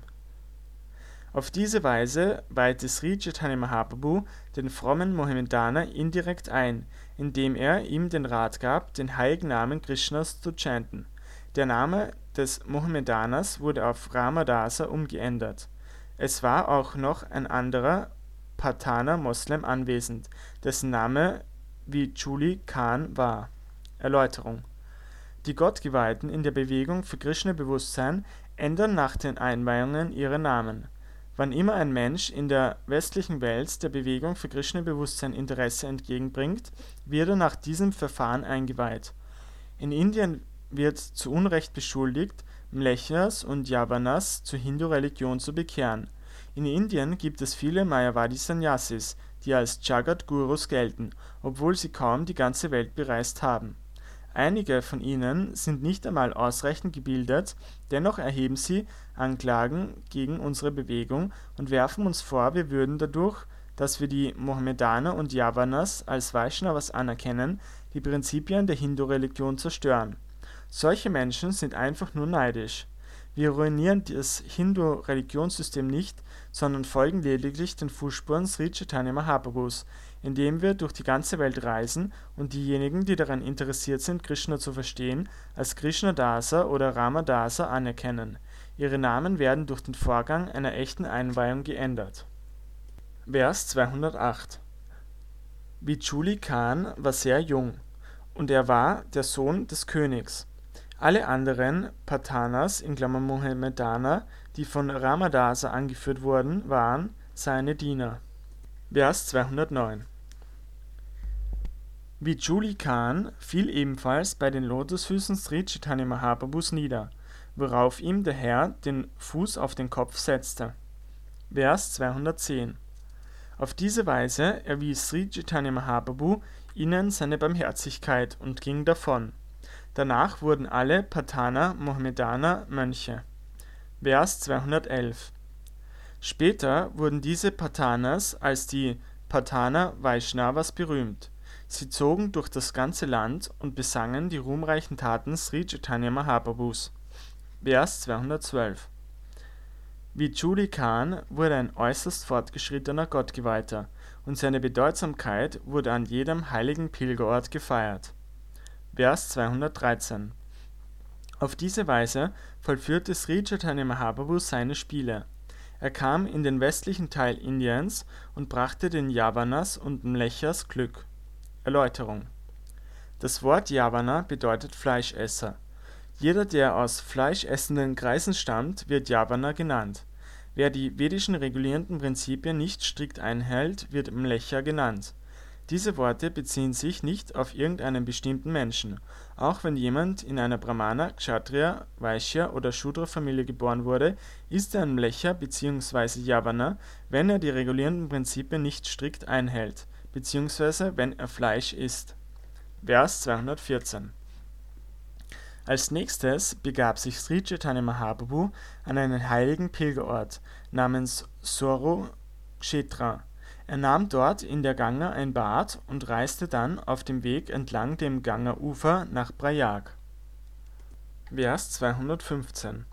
Auf diese Weise weihte Sri Chaitanya Mahaprabhu den frommen Mohammedaner indirekt ein, indem er ihm den Rat gab, den heiligen Namen Krishnas zu chanten. Der Name des Mohammedaners wurde auf Ramadasa umgeändert. Es war auch noch ein anderer Pathaner-Moslem anwesend, dessen Name Vichuli Khan war. Erläuterung: Die Gottgeweihten in der Bewegung für Krishna-Bewusstsein ändern nach den Einweihungen ihre Namen. Wann immer ein Mensch in der westlichen Welt der Bewegung für Krishna-Bewusstsein Interesse entgegenbringt, wird er nach diesem Verfahren eingeweiht. In Indien wird zu Unrecht beschuldigt, Mlechas und Yavanas zur Hindu-Religion zu bekehren. In Indien gibt es viele Mayavadi-Sannyasis, die als Jagat-Gurus gelten, obwohl sie kaum die ganze Welt bereist haben. Einige von ihnen sind nicht einmal ausreichend gebildet, dennoch erheben sie Anklagen gegen unsere Bewegung und werfen uns vor, wir würden dadurch, dass wir die Mohammedaner und Yavanas als Vaishnavas anerkennen, die Prinzipien der Hindu-Religion zerstören. Solche Menschen sind einfach nur neidisch. Wir ruinieren das Hindu-Religionssystem nicht, sondern folgen lediglich den Fußspuren Sri Chaitanya Mahaprabhus, indem wir durch die ganze Welt reisen und diejenigen, die daran interessiert sind, Krishna zu verstehen, als Krishna-Dasa oder Ramadasa anerkennen. Ihre Namen werden durch den Vorgang einer echten Einweihung geändert. Vers 208. Vichuli Khan war sehr jung, und er war der Sohn des Königs. Alle anderen Pathanas (Mohammedaner), die von Ramadasa angeführt wurden, waren seine Diener. Vers 209. Vichuli Khan fiel ebenfalls bei den Lotusfüßen Sri Chaitanya Mahaprabhus nieder, worauf ihm der Herr den Fuß auf den Kopf setzte. Vers 210. Auf diese Weise erwies Sri Chaitanya Mahaprabhu ihnen seine Barmherzigkeit und ging davon. Danach wurden alle Pathaner Mohammedaner Mönche. Vers 211. Später wurden diese Pathanas als die Patana Vaishnavas berühmt. Sie zogen durch das ganze Land und besangen die ruhmreichen Taten Sri Chaitanya Mahaprabhus. Vers 212. Vichuli Khan wurde ein äußerst fortgeschrittener Gottgeweihter und seine Bedeutsamkeit wurde an jedem heiligen Pilgerort gefeiert. Vers 213. Auf diese Weise vollführte Sri Chaitanya Mahaprabhu seine Spiele. Er kam in den westlichen Teil Indiens und brachte den Yavanas und Mlechas Glück. Erläuterung. Das Wort Yavana bedeutet Fleischesser. Jeder, der aus fleischessenden Kreisen stammt, wird Yavana genannt. Wer die vedischen regulierenden Prinzipien nicht strikt einhält, wird Mlecha genannt. Diese Worte beziehen sich nicht auf irgendeinen bestimmten Menschen. Auch wenn jemand in einer Brahmana, Kshatriya, Vaishya oder Shudra-Familie geboren wurde, ist er ein Mlecha bzw. Yavana, wenn er die regulierenden Prinzipien nicht strikt einhält, bzw. wenn er Fleisch isst. Vers 214. Als nächstes begab sich Sri Chaitanya Mahaprabhu an einen heiligen Pilgerort namens Soro Kshetra. Er nahm dort in der Ganga ein Bad und reiste dann auf dem Weg entlang dem Ganga-Ufer nach Prayag. Vers 215.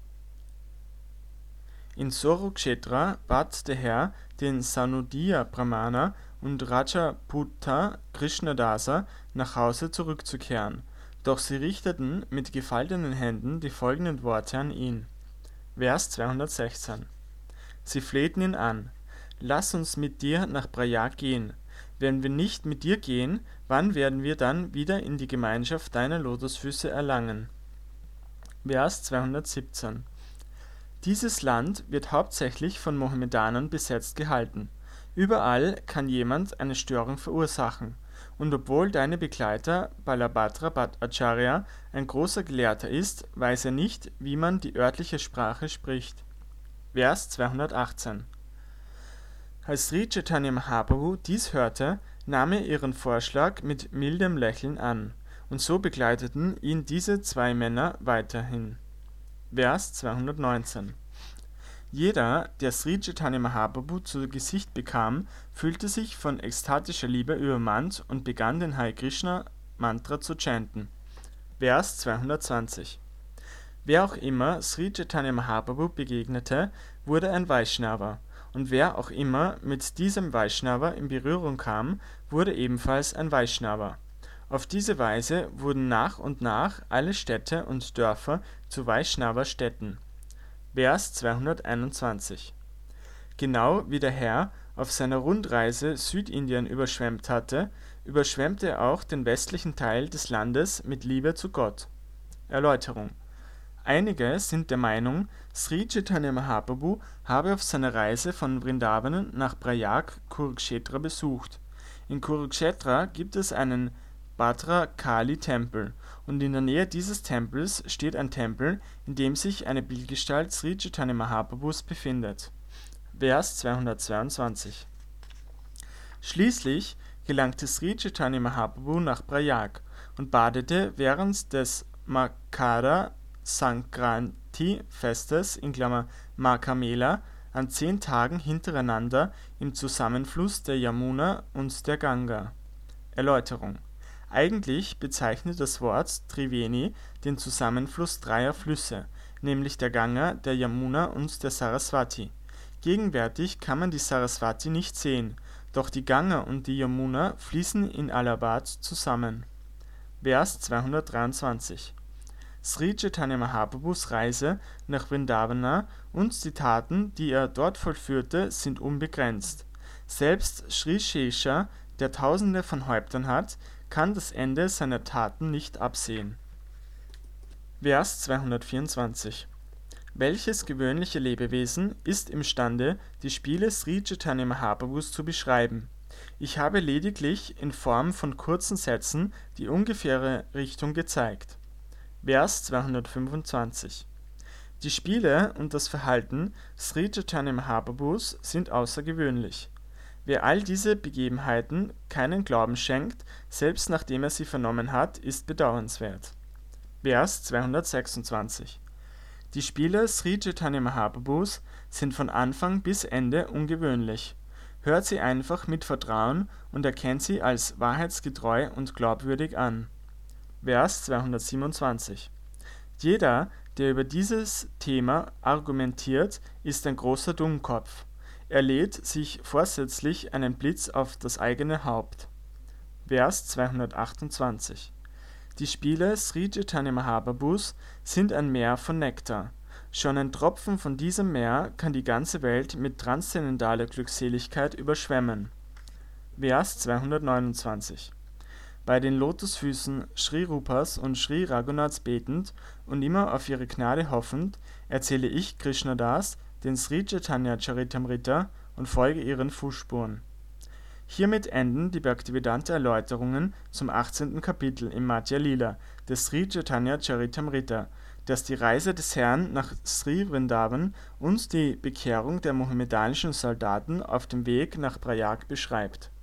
In Soro Kshetra bat der Herr den Sanudiya Brahmana und Rajaputta Krishnadasa nach Hause zurückzukehren. Doch sie richteten mit gefalteten Händen die folgenden Worte an ihn. Vers 216. Sie flehten ihn an: Lass uns mit dir nach Prayag gehen. Wenn wir nicht mit dir gehen, wann werden wir dann wieder in die Gemeinschaft deiner Lotusfüße erlangen? Vers 217. Dieses Land wird hauptsächlich von Mohammedanern besetzt gehalten. Überall kann jemand eine Störung verursachen. Und obwohl deine Begleiter Balabhadra Bhattacharya ein großer Gelehrter ist, weiß er nicht, wie man die örtliche Sprache spricht. Vers 218. Als Sri Chaitanya Mahaprabhu dies hörte, nahm er ihren Vorschlag mit mildem Lächeln an, und so begleiteten ihn diese zwei Männer weiterhin. Vers 219. Jeder, der Sri Chaitanya Mahaprabhu zu Gesicht bekam, fühlte sich von ekstatischer Liebe übermannt und begann den Hare Krishna Mantra zu chanten. Vers 220. Wer auch immer Sri Chaitanya Mahaprabhu begegnete, wurde ein Vaishnava, und wer auch immer mit diesem Vaishnava in Berührung kam, wurde ebenfalls ein Vaishnava. Auf diese Weise wurden nach und nach alle Städte und Dörfer zu Vaishnava-Städten. Vers 221. Genau wie der Herr auf seiner Rundreise Südindien überschwemmt hatte, überschwemmte er auch den westlichen Teil des Landes mit Liebe zu Gott. Erläuterung. Einige sind der Meinung, Sri Chaitanya Mahaprabhu habe auf seiner Reise von Vrindavan nach Prayag Kurukshetra besucht. In Kurukshetra gibt es einen Bhadra-Kali-Tempel, und in der Nähe dieses Tempels steht ein Tempel, in dem sich eine Bildgestalt Sri Chaitanya Mahaprabhus befindet. Vers 222. Schließlich gelangte Sri Chaitanya Mahaprabhu nach Prayag und badete während des Makara Sankranti Festes (Magha Mela) an 10 Tagen hintereinander im Zusammenfluss der Yamuna und der Ganga. Erläuterung. Eigentlich bezeichnet das Wort Triveni den Zusammenfluss dreier Flüsse, nämlich der Ganga, der Yamuna und der Saraswati. Gegenwärtig kann man die Saraswati nicht sehen, doch die Ganga und die Yamuna fließen in Allahabad zusammen. Vers 223. Sri Chaitanya Mahaprabhus Reise nach Vrindavana und die Taten, die er dort vollführte, sind unbegrenzt. Selbst Sri Shesha, der Tausende von Häuptern hat, kann das Ende seiner Taten nicht absehen. Vers 224. Welches gewöhnliche Lebewesen ist imstande, die Spiele Sri Chaitanya Mahaprabhus zu beschreiben? Ich habe lediglich in Form von kurzen Sätzen die ungefähre Richtung gezeigt. Vers 225. Die Spiele und das Verhalten Sri Chaitanya Mahaprabhus sind außergewöhnlich. Wer all diese Begebenheiten keinen Glauben schenkt, selbst nachdem er sie vernommen hat, ist bedauernswert. Vers 226. Die Spiele Sri Chaitanya Mahaprabhus sind von Anfang bis Ende ungewöhnlich. hört sie einfach mit Vertrauen und erkennt sie als wahrheitsgetreu und glaubwürdig an. Vers 227. Jeder, der über dieses Thema argumentiert, ist ein großer Dummkopf. Er lädt sich vorsätzlich einen Blitz auf das eigene Haupt. Vers 228. Die Spiele Sri Chaitanya Mahaprabhus sind ein Meer von Nektar. Schon ein Tropfen von diesem Meer kann die ganze Welt mit transzendentaler Glückseligkeit überschwemmen. Vers 229. Bei den Lotusfüßen Sri Rupas und Sri Raghunaths betend und immer auf ihre Gnade hoffend, erzähle ich Krishna Das den Sri Chaitanya Charitamrita und folge ihren Fußspuren. Hiermit enden die Bhaktivedanta Erläuterungen zum 18. Kapitel im Madhya Lila des Sri Chaitanya Charitamrita, das die Reise des Herrn nach Sri Vrindavan und die Bekehrung der mohammedanischen Soldaten auf dem Weg nach Prayag beschreibt